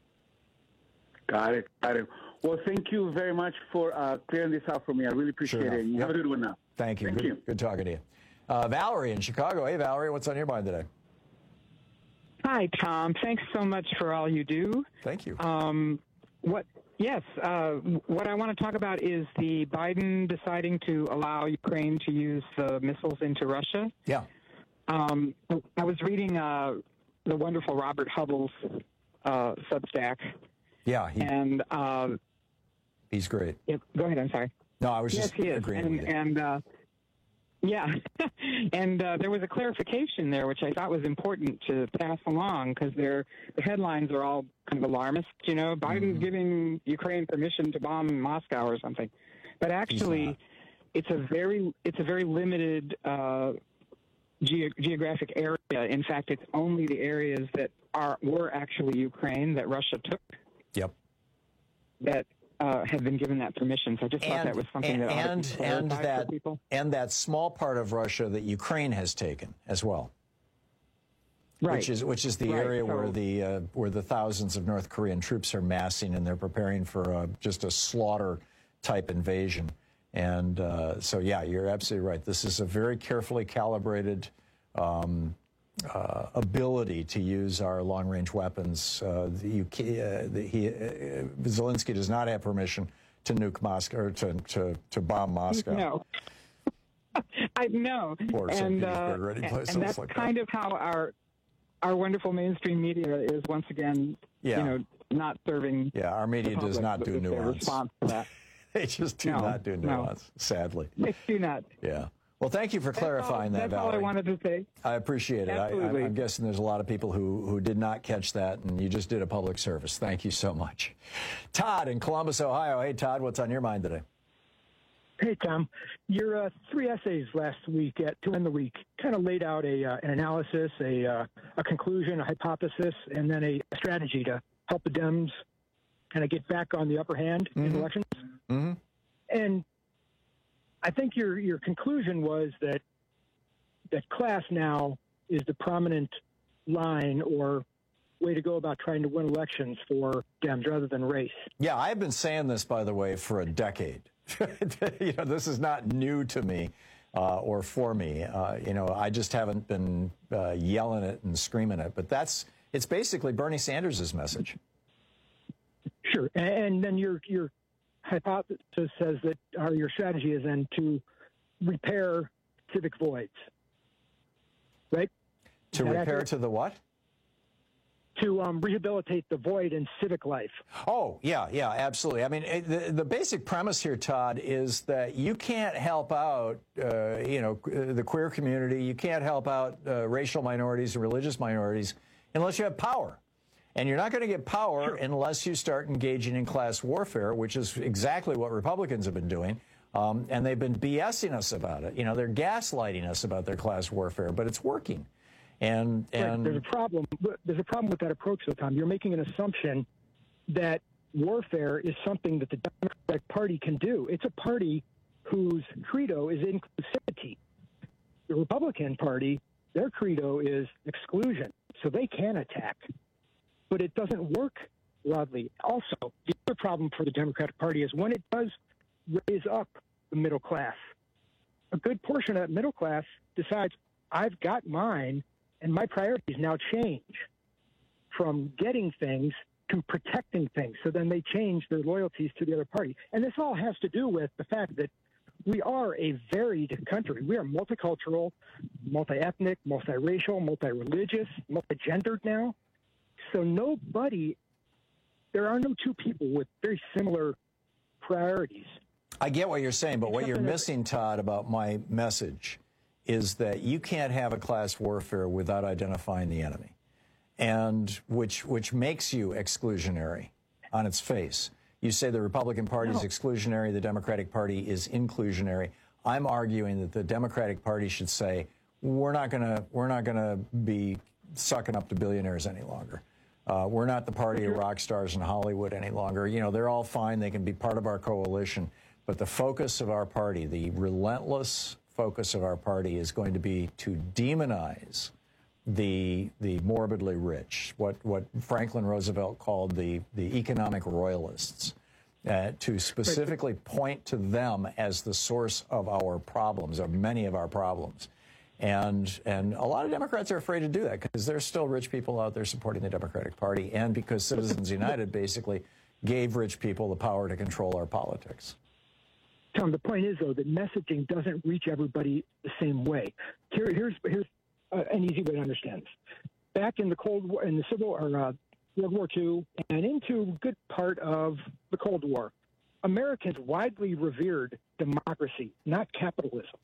Got it. Got it. Well, thank you very much for uh, clearing this out for me. I really appreciate Sure it. You yep. have a good one now. Thank you. Thank good, you. Good talking to you. Uh, Valerie in Chicago. Hey, Valerie, what's on your mind today? Hi, Tom. Thanks so much for all you do. Thank you. Um, what? Yes. Uh, what I want to talk about is the Biden deciding to allow Ukraine to use the missiles into Russia. Yeah. Um, I was reading uh, the wonderful Robert Hubbell's uh, Substack. Yeah. He, and uh, he's great. Yeah, go ahead. I'm sorry. No, I was yes, just he is. agreeing and, with you. And uh, yeah, and uh, there was a clarification there, which I thought was important to pass along, because the headlines are all kind of alarmist. You know, Biden's Mm-hmm. giving Ukraine permission to bomb Moscow or something, but actually, it's a very it's a very limited uh, ge- geographic area. In fact, it's only the areas that are were actually Ukraine that Russia took. Yep. That. Uh, have been given that permission, so I just thought and, that was something and, that ought to and, be clarified and for that people. and that small part of Russia that Ukraine has taken as well, right? Which is which is the right. area so, where the uh, where the thousands of North Korean troops are massing, and they're preparing for uh, just a slaughter type invasion. And uh, so, yeah, you're absolutely right. This is a very carefully calibrated Um, Uh, ability to use our long-range weapons. Uh, the, you, uh, the, he, uh, Zelensky does not have permission to nuke Moscow or to, to, to bomb Moscow. No, I know. Or Saint and, Petersburg uh, or any place and else that's like kind that. of how our our wonderful mainstream media is once again, Yeah. you know, not serving. Yeah, our media the does public not do with their nuance. response to that. They just do No, not do no. nuance, sadly. They do not. Yeah. Well, thank you for clarifying that's that, all, Valerie. That's all I wanted to say. I appreciate it. I, Absolutely. I, I'm guessing there's a lot of people who, who did not catch that, and you just did a public service. Thank you so much. Todd in Columbus, Ohio. Hey, Todd, what's on your mind today? Hey, Tom. Your uh, three essays last week at To End the Week kind of laid out a uh, an analysis, a uh, a conclusion, a hypothesis, and then a strategy to help the Dems kind of get back on the upper hand mm-hmm. in elections. Mm-hmm. And I think your your conclusion was that that class now is the prominent line or way to go about trying to win elections for Dems rather than race. Yeah, I've been saying this, by the way, for a decade. You know, this is not new to me uh, or for me. Uh, you know, I just haven't been uh, yelling it and screaming it. But that's it's basically Bernie Sanders' message. Sure, and then your your hypothesis says that, or your strategy is then to repair civic voids, right? To repair to the what? To um, rehabilitate the void in civic life. Oh, yeah, yeah, absolutely. I mean, the, the basic premise here, Todd, is that you can't help out, uh, you know, the queer community. You can't help out uh, racial minorities and religious minorities unless you have power. And you're not going to get power sure. unless you start engaging in class warfare, which is exactly what Republicans have been doing. Um, and they've been BSing us about it. You know, they're gaslighting us about their class warfare, but it's working. And, and right. there's a problem. There's a problem with that approach, though, Tom. You're making an assumption that warfare is something that the Democratic Party can do. It's a party whose credo is inclusivity. The Republican Party, their credo is exclusion, so they can attack, but it doesn't work broadly. Also, the other problem for the Democratic Party is when it does raise up the middle class, a good portion of that middle class decides, I've got mine, and my priorities now change from getting things to protecting things. So then they change their loyalties to the other party. And this all has to do with the fact that we are a varied country. We are multicultural, multi-ethnic, multiracial, multi-religious, multi-gendered now. So nobody, there are no two people with very similar priorities. I get what you're saying, but what you're missing, Todd, about my message is that you can't have a class warfare without identifying the enemy, and which which makes you exclusionary on its face. You say the Republican Party is no. exclusionary, the Democratic Party is inclusionary. I'm arguing that the Democratic Party should say, we're not gonna we're not gonna be sucking up to billionaires any longer. Uh, we're not the party of rock stars in Hollywood any longer. You know, they're all fine. They can be part of our coalition. But the focus of our party, the relentless focus of our party is going to be to demonize the the morbidly rich, what what Franklin Roosevelt called the the economic royalists, uh, to specifically point to them as the source of our problems, of many of our problems. And and a lot of Democrats are afraid to do that because there's still rich people out there supporting the Democratic Party, and because Citizens United basically gave rich people the power to control our politics. Tom, the point is, though, that messaging doesn't reach everybody the same way. Here, here's here's uh, an easy way to understand this. Back in the Cold War, in the Civil or uh, World War Two, and into a good part of the Cold War, Americans widely revered democracy, not capitalism.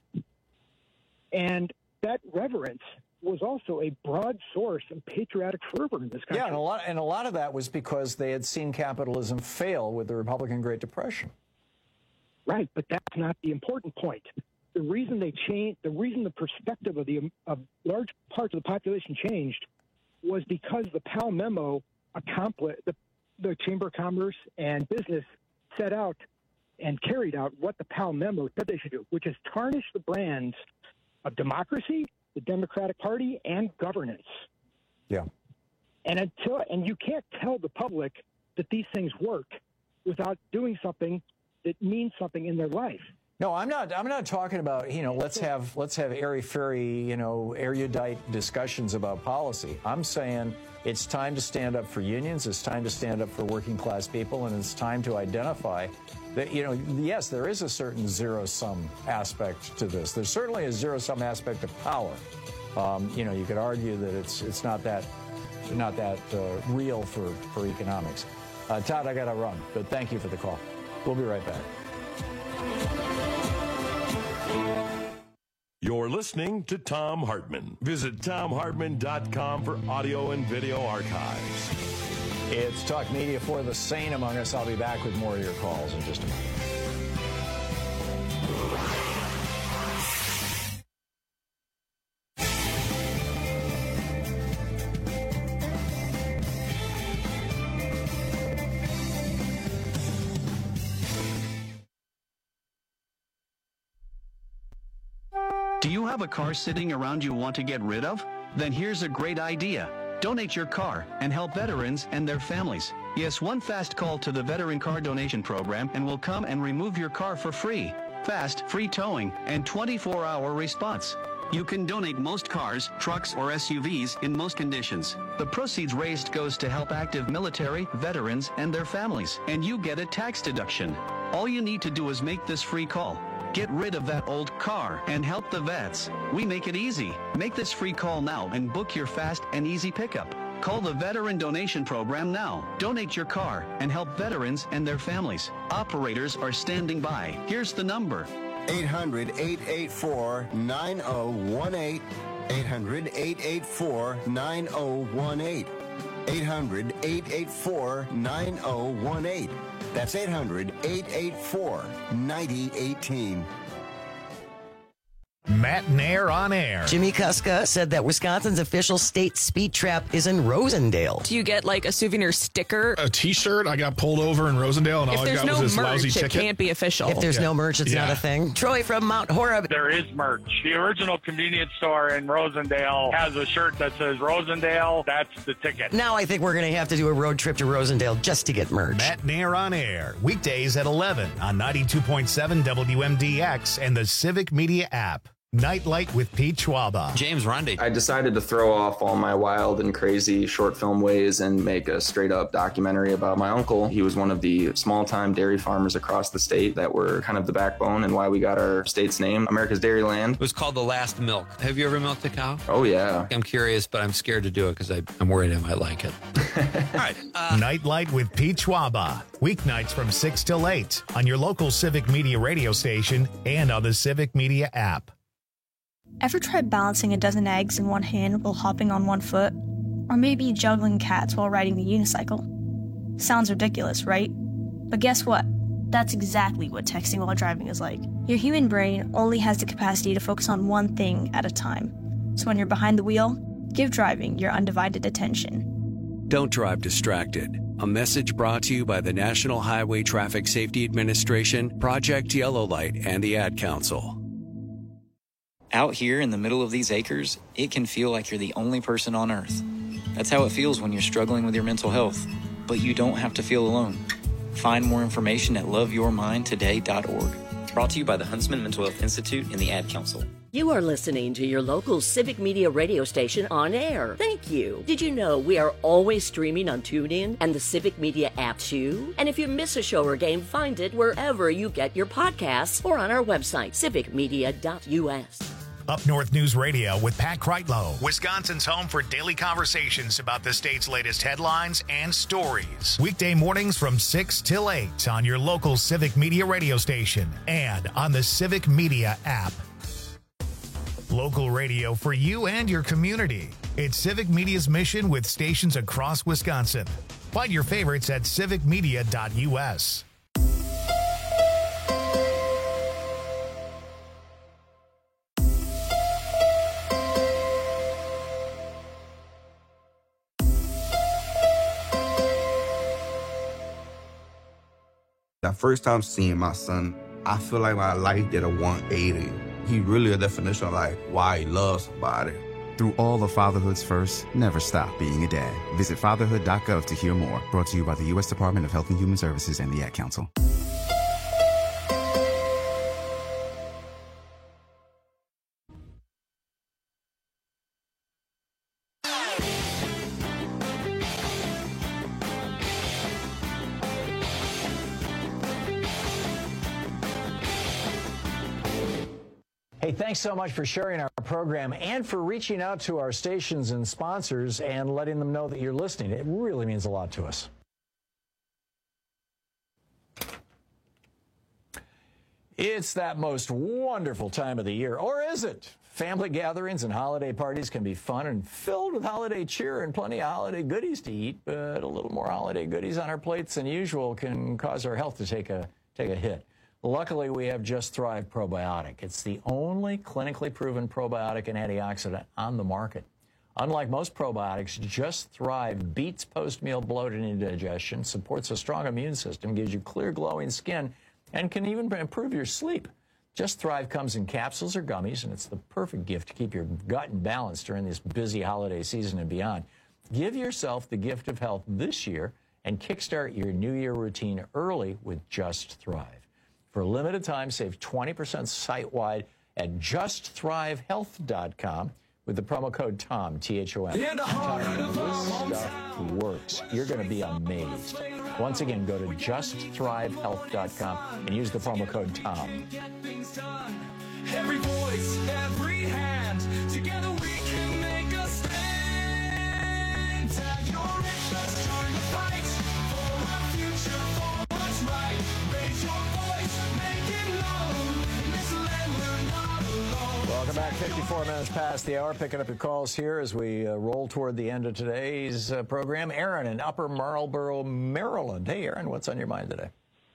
And that reverence was also a broad source of patriotic fervor in this country. Yeah, and a lot, and a lot of that was because they had seen capitalism fail with the Republican Great Depression. Right, but that's not the important point. The reason they changed, the reason the perspective of the of large parts of the population changed, was because the Powell memo accomplished the, the Chamber of Commerce and Business set out and carried out what the Powell memo said they should do, which is tarnish the brands of democracy, the Democratic Party, and governance. Yeah. And until and you can't tell the public that these things work without doing something that means something in their life. No, I'm not. I'm not talking about, you know, let's have let's have airy-fairy, you know, erudite discussions about policy. I'm saying it's time to stand up for unions. It's time to stand up for working class people, and it's time to identify that, you know, yes, there is a certain zero-sum aspect to this. There's certainly a zero-sum aspect of power. Um, you know, you could argue that it's it's not that not that uh, real for for economics. Uh, Todd, I got to run, but thank you for the call. We'll be right back. You're listening to Thom Hartmann. Visit Thom Hartmann dot com for audio and video archives. It's Talk Media for the sane among us. I'll be back with more of your calls in just a moment. Do you have a car sitting around you want to get rid of? Then here's a great idea. Donate your car and help veterans and their families. Yes, one fast call to the Veteran Car Donation Program and we'll come and remove your car for free. Fast, free towing, and twenty-four hour response. You can donate most cars, trucks, or S U Vs in most conditions. The proceeds raised goes to help active military, veterans, and their families. And you get a tax deduction. All you need to do is make this free call. Get rid of that old car and help the vets. We make it easy. Make this free call now and book your fast and easy pickup. Call the Veteran Donation Program now. Donate your car and help veterans and their families. Operators are standing by. Here's the number. eight hundred, eight eight four, nine oh one eight. eight hundred, eight eight four, nine oh one eight. eight hundred, eight eight four, nine oh one eight. That's eight hundred, eight eight four, nine oh one eight. Matt Nair on air. Jimmy Kuska said that Wisconsin's official state speed trap is in Rosendale. Do you get like a souvenir sticker? A T-shirt. I got pulled over in Rosendale, and if all I got no was this merch, lousy it ticket. It can't be official. If there's yeah. no merch, it's yeah. not a thing. Troy from Mount Horeb. There is merch. The original convenience store in Rosendale has a shirt that says Rosendale. That's the ticket. Now I think we're going to have to do a road trip to Rosendale just to get merch. Matt Nair on air. Weekdays at eleven on ninety-two point seven W M D X and the Civic Media app. Nightlight with Pete Schwaba. James Rundy. I decided to throw off all my wild and crazy short film ways and make a straight up documentary about my uncle. He was one of the small time dairy farmers across the state that were kind of the backbone and why we got our state's name, America's Dairyland. It was called The Last Milk. Have you ever milked a cow? Oh, yeah. I'm curious, but I'm scared to do it because I'm worried I might like it. All right. Uh, Nightlight with Pete Schwaba. Weeknights from six till eight on your local Civic Media radio station and on the Civic Media app. Ever tried balancing a dozen eggs in one hand while hopping on one foot? Or maybe juggling cats while riding the unicycle? Sounds ridiculous, right? But guess what? That's exactly what texting while driving is like. Your human brain only has the capacity to focus on one thing at a time. So when you're behind the wheel, give driving your undivided attention. Don't drive distracted. A message brought to you by the National Highway Traffic Safety Administration, Project Yellow Light, and the Ad Council. Out here in the middle of these acres, it can feel like you're the only person on Earth. That's how it feels when you're struggling with your mental health. But you don't have to feel alone. Find more information at love your mind today dot org. Brought to you by the Huntsman Mental Health Institute and the Ad Council. You are listening to your local Civic Media radio station on air. Thank you. Did you know we are always streaming on TuneIn and the Civic Media app too? And if you miss a show or game, find it wherever you get your podcasts or on our website, civic media dot U S. Up North News Radio with Pat Kreitlow, Wisconsin's home for daily conversations about the state's latest headlines and stories. Weekday mornings from six till eight on your local Civic Media radio station and on the Civic Media app. Local radio for you and your community. It's Civic Media's mission with stations across Wisconsin. Find your favorites at civic media dot U S. That first time seeing my son, I feel like my life did a one eighty. He really a definition of like why he loves somebody. Through all of fatherhood's first, never stop being a dad. Visit fatherhood dot gov to hear more. Brought to you by the U S Department of Health and Human Services and the Ad Council. Hey, thanks so much for sharing our program and for reaching out to our stations and sponsors and letting them know that you're listening. It really means a lot to us. It's that most wonderful time of the year, or is it? Family gatherings and holiday parties can be fun and filled with holiday cheer and plenty of holiday goodies to eat, but a little more holiday goodies on our plates than usual can cause our health to take a take a hit. Luckily, we have Just Thrive Probiotic. It's the only clinically proven probiotic and antioxidant on the market. Unlike most probiotics, Just Thrive beats post-meal bloating and indigestion, supports a strong immune system, gives you clear, glowing skin, and can even improve your sleep. Just Thrive comes in capsules or gummies, and it's the perfect gift to keep your gut in balance during this busy holiday season and beyond. Give yourself the gift of health this year and kickstart your New Year routine early with Just Thrive. For a limited time, save twenty percent site-wide at just thrive health dot com with the promo code TOM, T H O M. This stuff works. You're going to be amazed. Once again, go to just thrive health dot com and use the promo code TOM. Every voice, every hand, together we can make a stand. Tag your interest, join the fight for our future, for what's right. Raise your voice, make it known. This land we're not alone. Welcome back. fifty-four minutes past the hour. Picking up your calls here as we uh, roll toward the end of today's uh, program. Aaron in Upper Marlboro, Maryland. Hey, Aaron, what's on your mind today?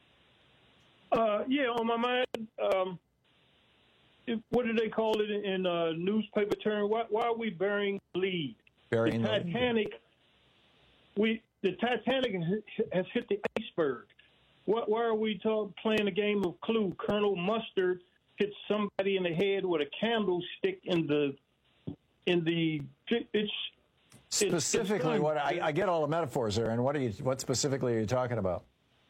Uh, yeah, on my mind, um, if, what do they call it in uh, newspaper term? Why, why are we burying the lead? Burying the Titanic. The we the Titanic has hit the iceberg. Why, why are we talk, playing a game of Clue? Colonel Mustard hit somebody in the head with a candlestick in the in the it's specifically it's, what I, I get all the metaphors there, and what are you what specifically are you talking about,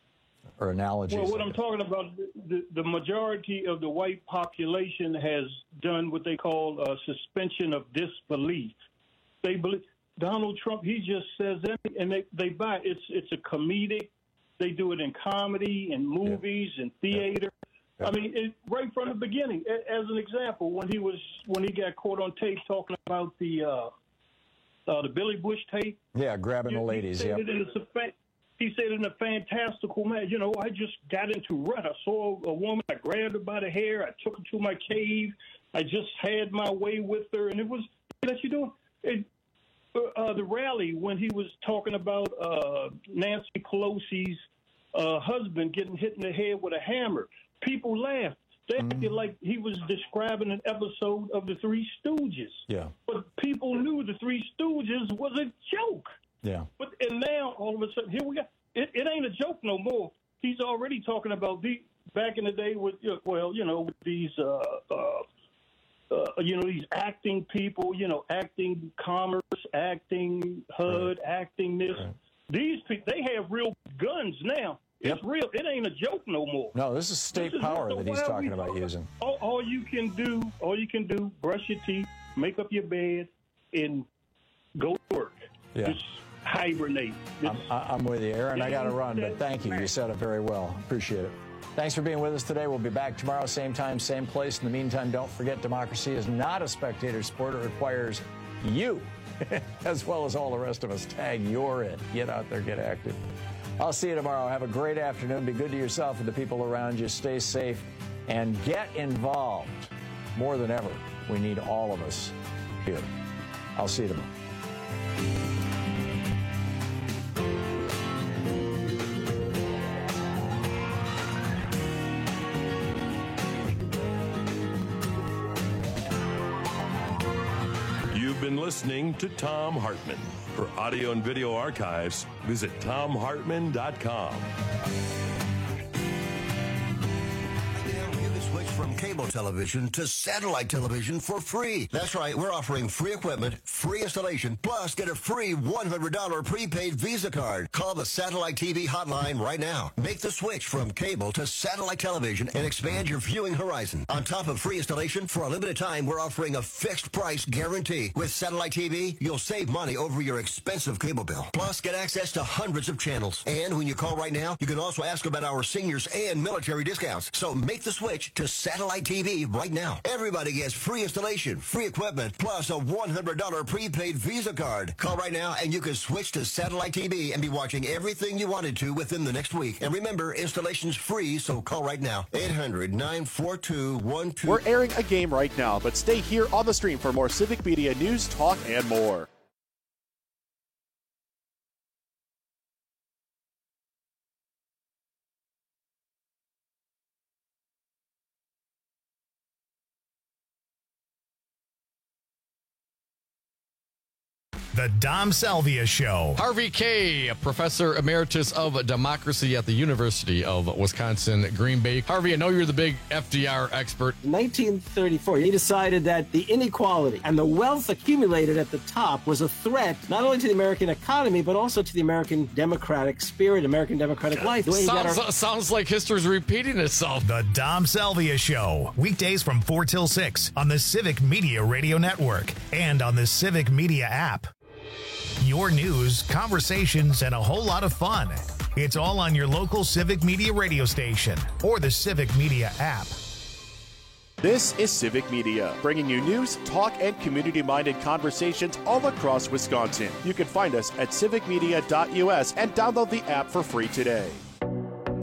or analogies? Well, what I'm talking about, the, the majority of the white population has done what they call a suspension of disbelief. They believe Donald Trump. He just says anything, and they they buy it. It's it's a comedic. They do it in comedy and movies yeah. and theater. Yeah. I mean, it, right from the beginning. As an example, when he was when he got caught on tape talking about the uh, uh, the Billy Bush tape. Yeah, grabbing you, the ladies. Yeah. He said in a fantastical manner, you know, I just got into rut. I saw a woman. I grabbed her by the hair. I took her to my cave. I just had my way with her, and it was that you doing it. Uh, the rally when he was talking about uh, Nancy Pelosi's uh, husband getting hit in the head with a hammer. People laughed. They acted mm. like he was describing an episode of the Three Stooges. Yeah. But people knew the Three Stooges was a joke. Yeah. But and now all of a sudden here we go. It, it ain't a joke no more. He's already talking about the back in the day with well, you know, with these uh, uh, uh, you know, these acting people, you know, acting commerce, acting H U D, right. acting this. Right. These people, they have real guns now. It's yep. real. It ain't a joke no more. No, this is state this power is, that he's talking about talking? using. All, all you can do, all you can do, brush your teeth, make up your bed, and go to work. Yeah. Just hibernate. Just, I'm, I'm with you, Aaron. I got to run, but thank you. You said it very well. Appreciate it. Thanks for being with us today. We'll be back tomorrow, same time, same place. In the meantime, don't forget democracy is not a spectator sport. It requires you, as well as all the rest of us. Tag you're it. Get out there, get active. I'll see you tomorrow. Have a great afternoon. Be good to yourself and the people around you. Stay safe and get involved. More than ever, we need all of us here. I'll see you tomorrow. You've been listening to Thom Hartmann. For audio and video archives, visit thom hartmann dot com. From cable television to satellite television for free. That's right, we're offering free equipment, free installation, plus get a free one hundred dollars prepaid Visa card. Call the Satellite T V hotline right now. Make the switch from cable to satellite television and expand your viewing horizon. On top of free installation, for a limited time, we're offering a fixed price guarantee. With Satellite T V, you'll save money over your expensive cable bill. Plus, get access to hundreds of channels. And when you call right now, you can also ask about our seniors and military discounts. So make the switch to Satellite satellite T V right now. Everybody gets free installation, free equipment, plus a one hundred dollars prepaid Visa card. Call right now and you can switch to satellite T V and be watching everything you wanted to within the next week. And remember, installation's free, so call right now. eight hundred, nine four two, one two. We're airing a game right now, but stay here on the stream for more Civic Media news, talk, and more. The Dom Salvia Show. Harvey Kaye, Professor Emeritus of Democracy at the University of Wisconsin, Green Bay. Harvey, I know you're the big F D R expert. In nineteen thirty-four, he decided that the inequality and the wealth accumulated at the top was a threat not only to the American economy, but also to the American democratic spirit, American democratic life. The way he got Sounds, our- sounds like history's repeating itself. The Dom Salvia Show. Weekdays from four till six on the Civic Media Radio Network and on the Civic Media app. Your news, conversations, and a whole lot of fun. It's all on your local Civic Media radio station or the Civic Media app. This is Civic Media, bringing you news, talk, and community-minded conversations all across Wisconsin. You can find us at civic media dot U S and download the app for free today.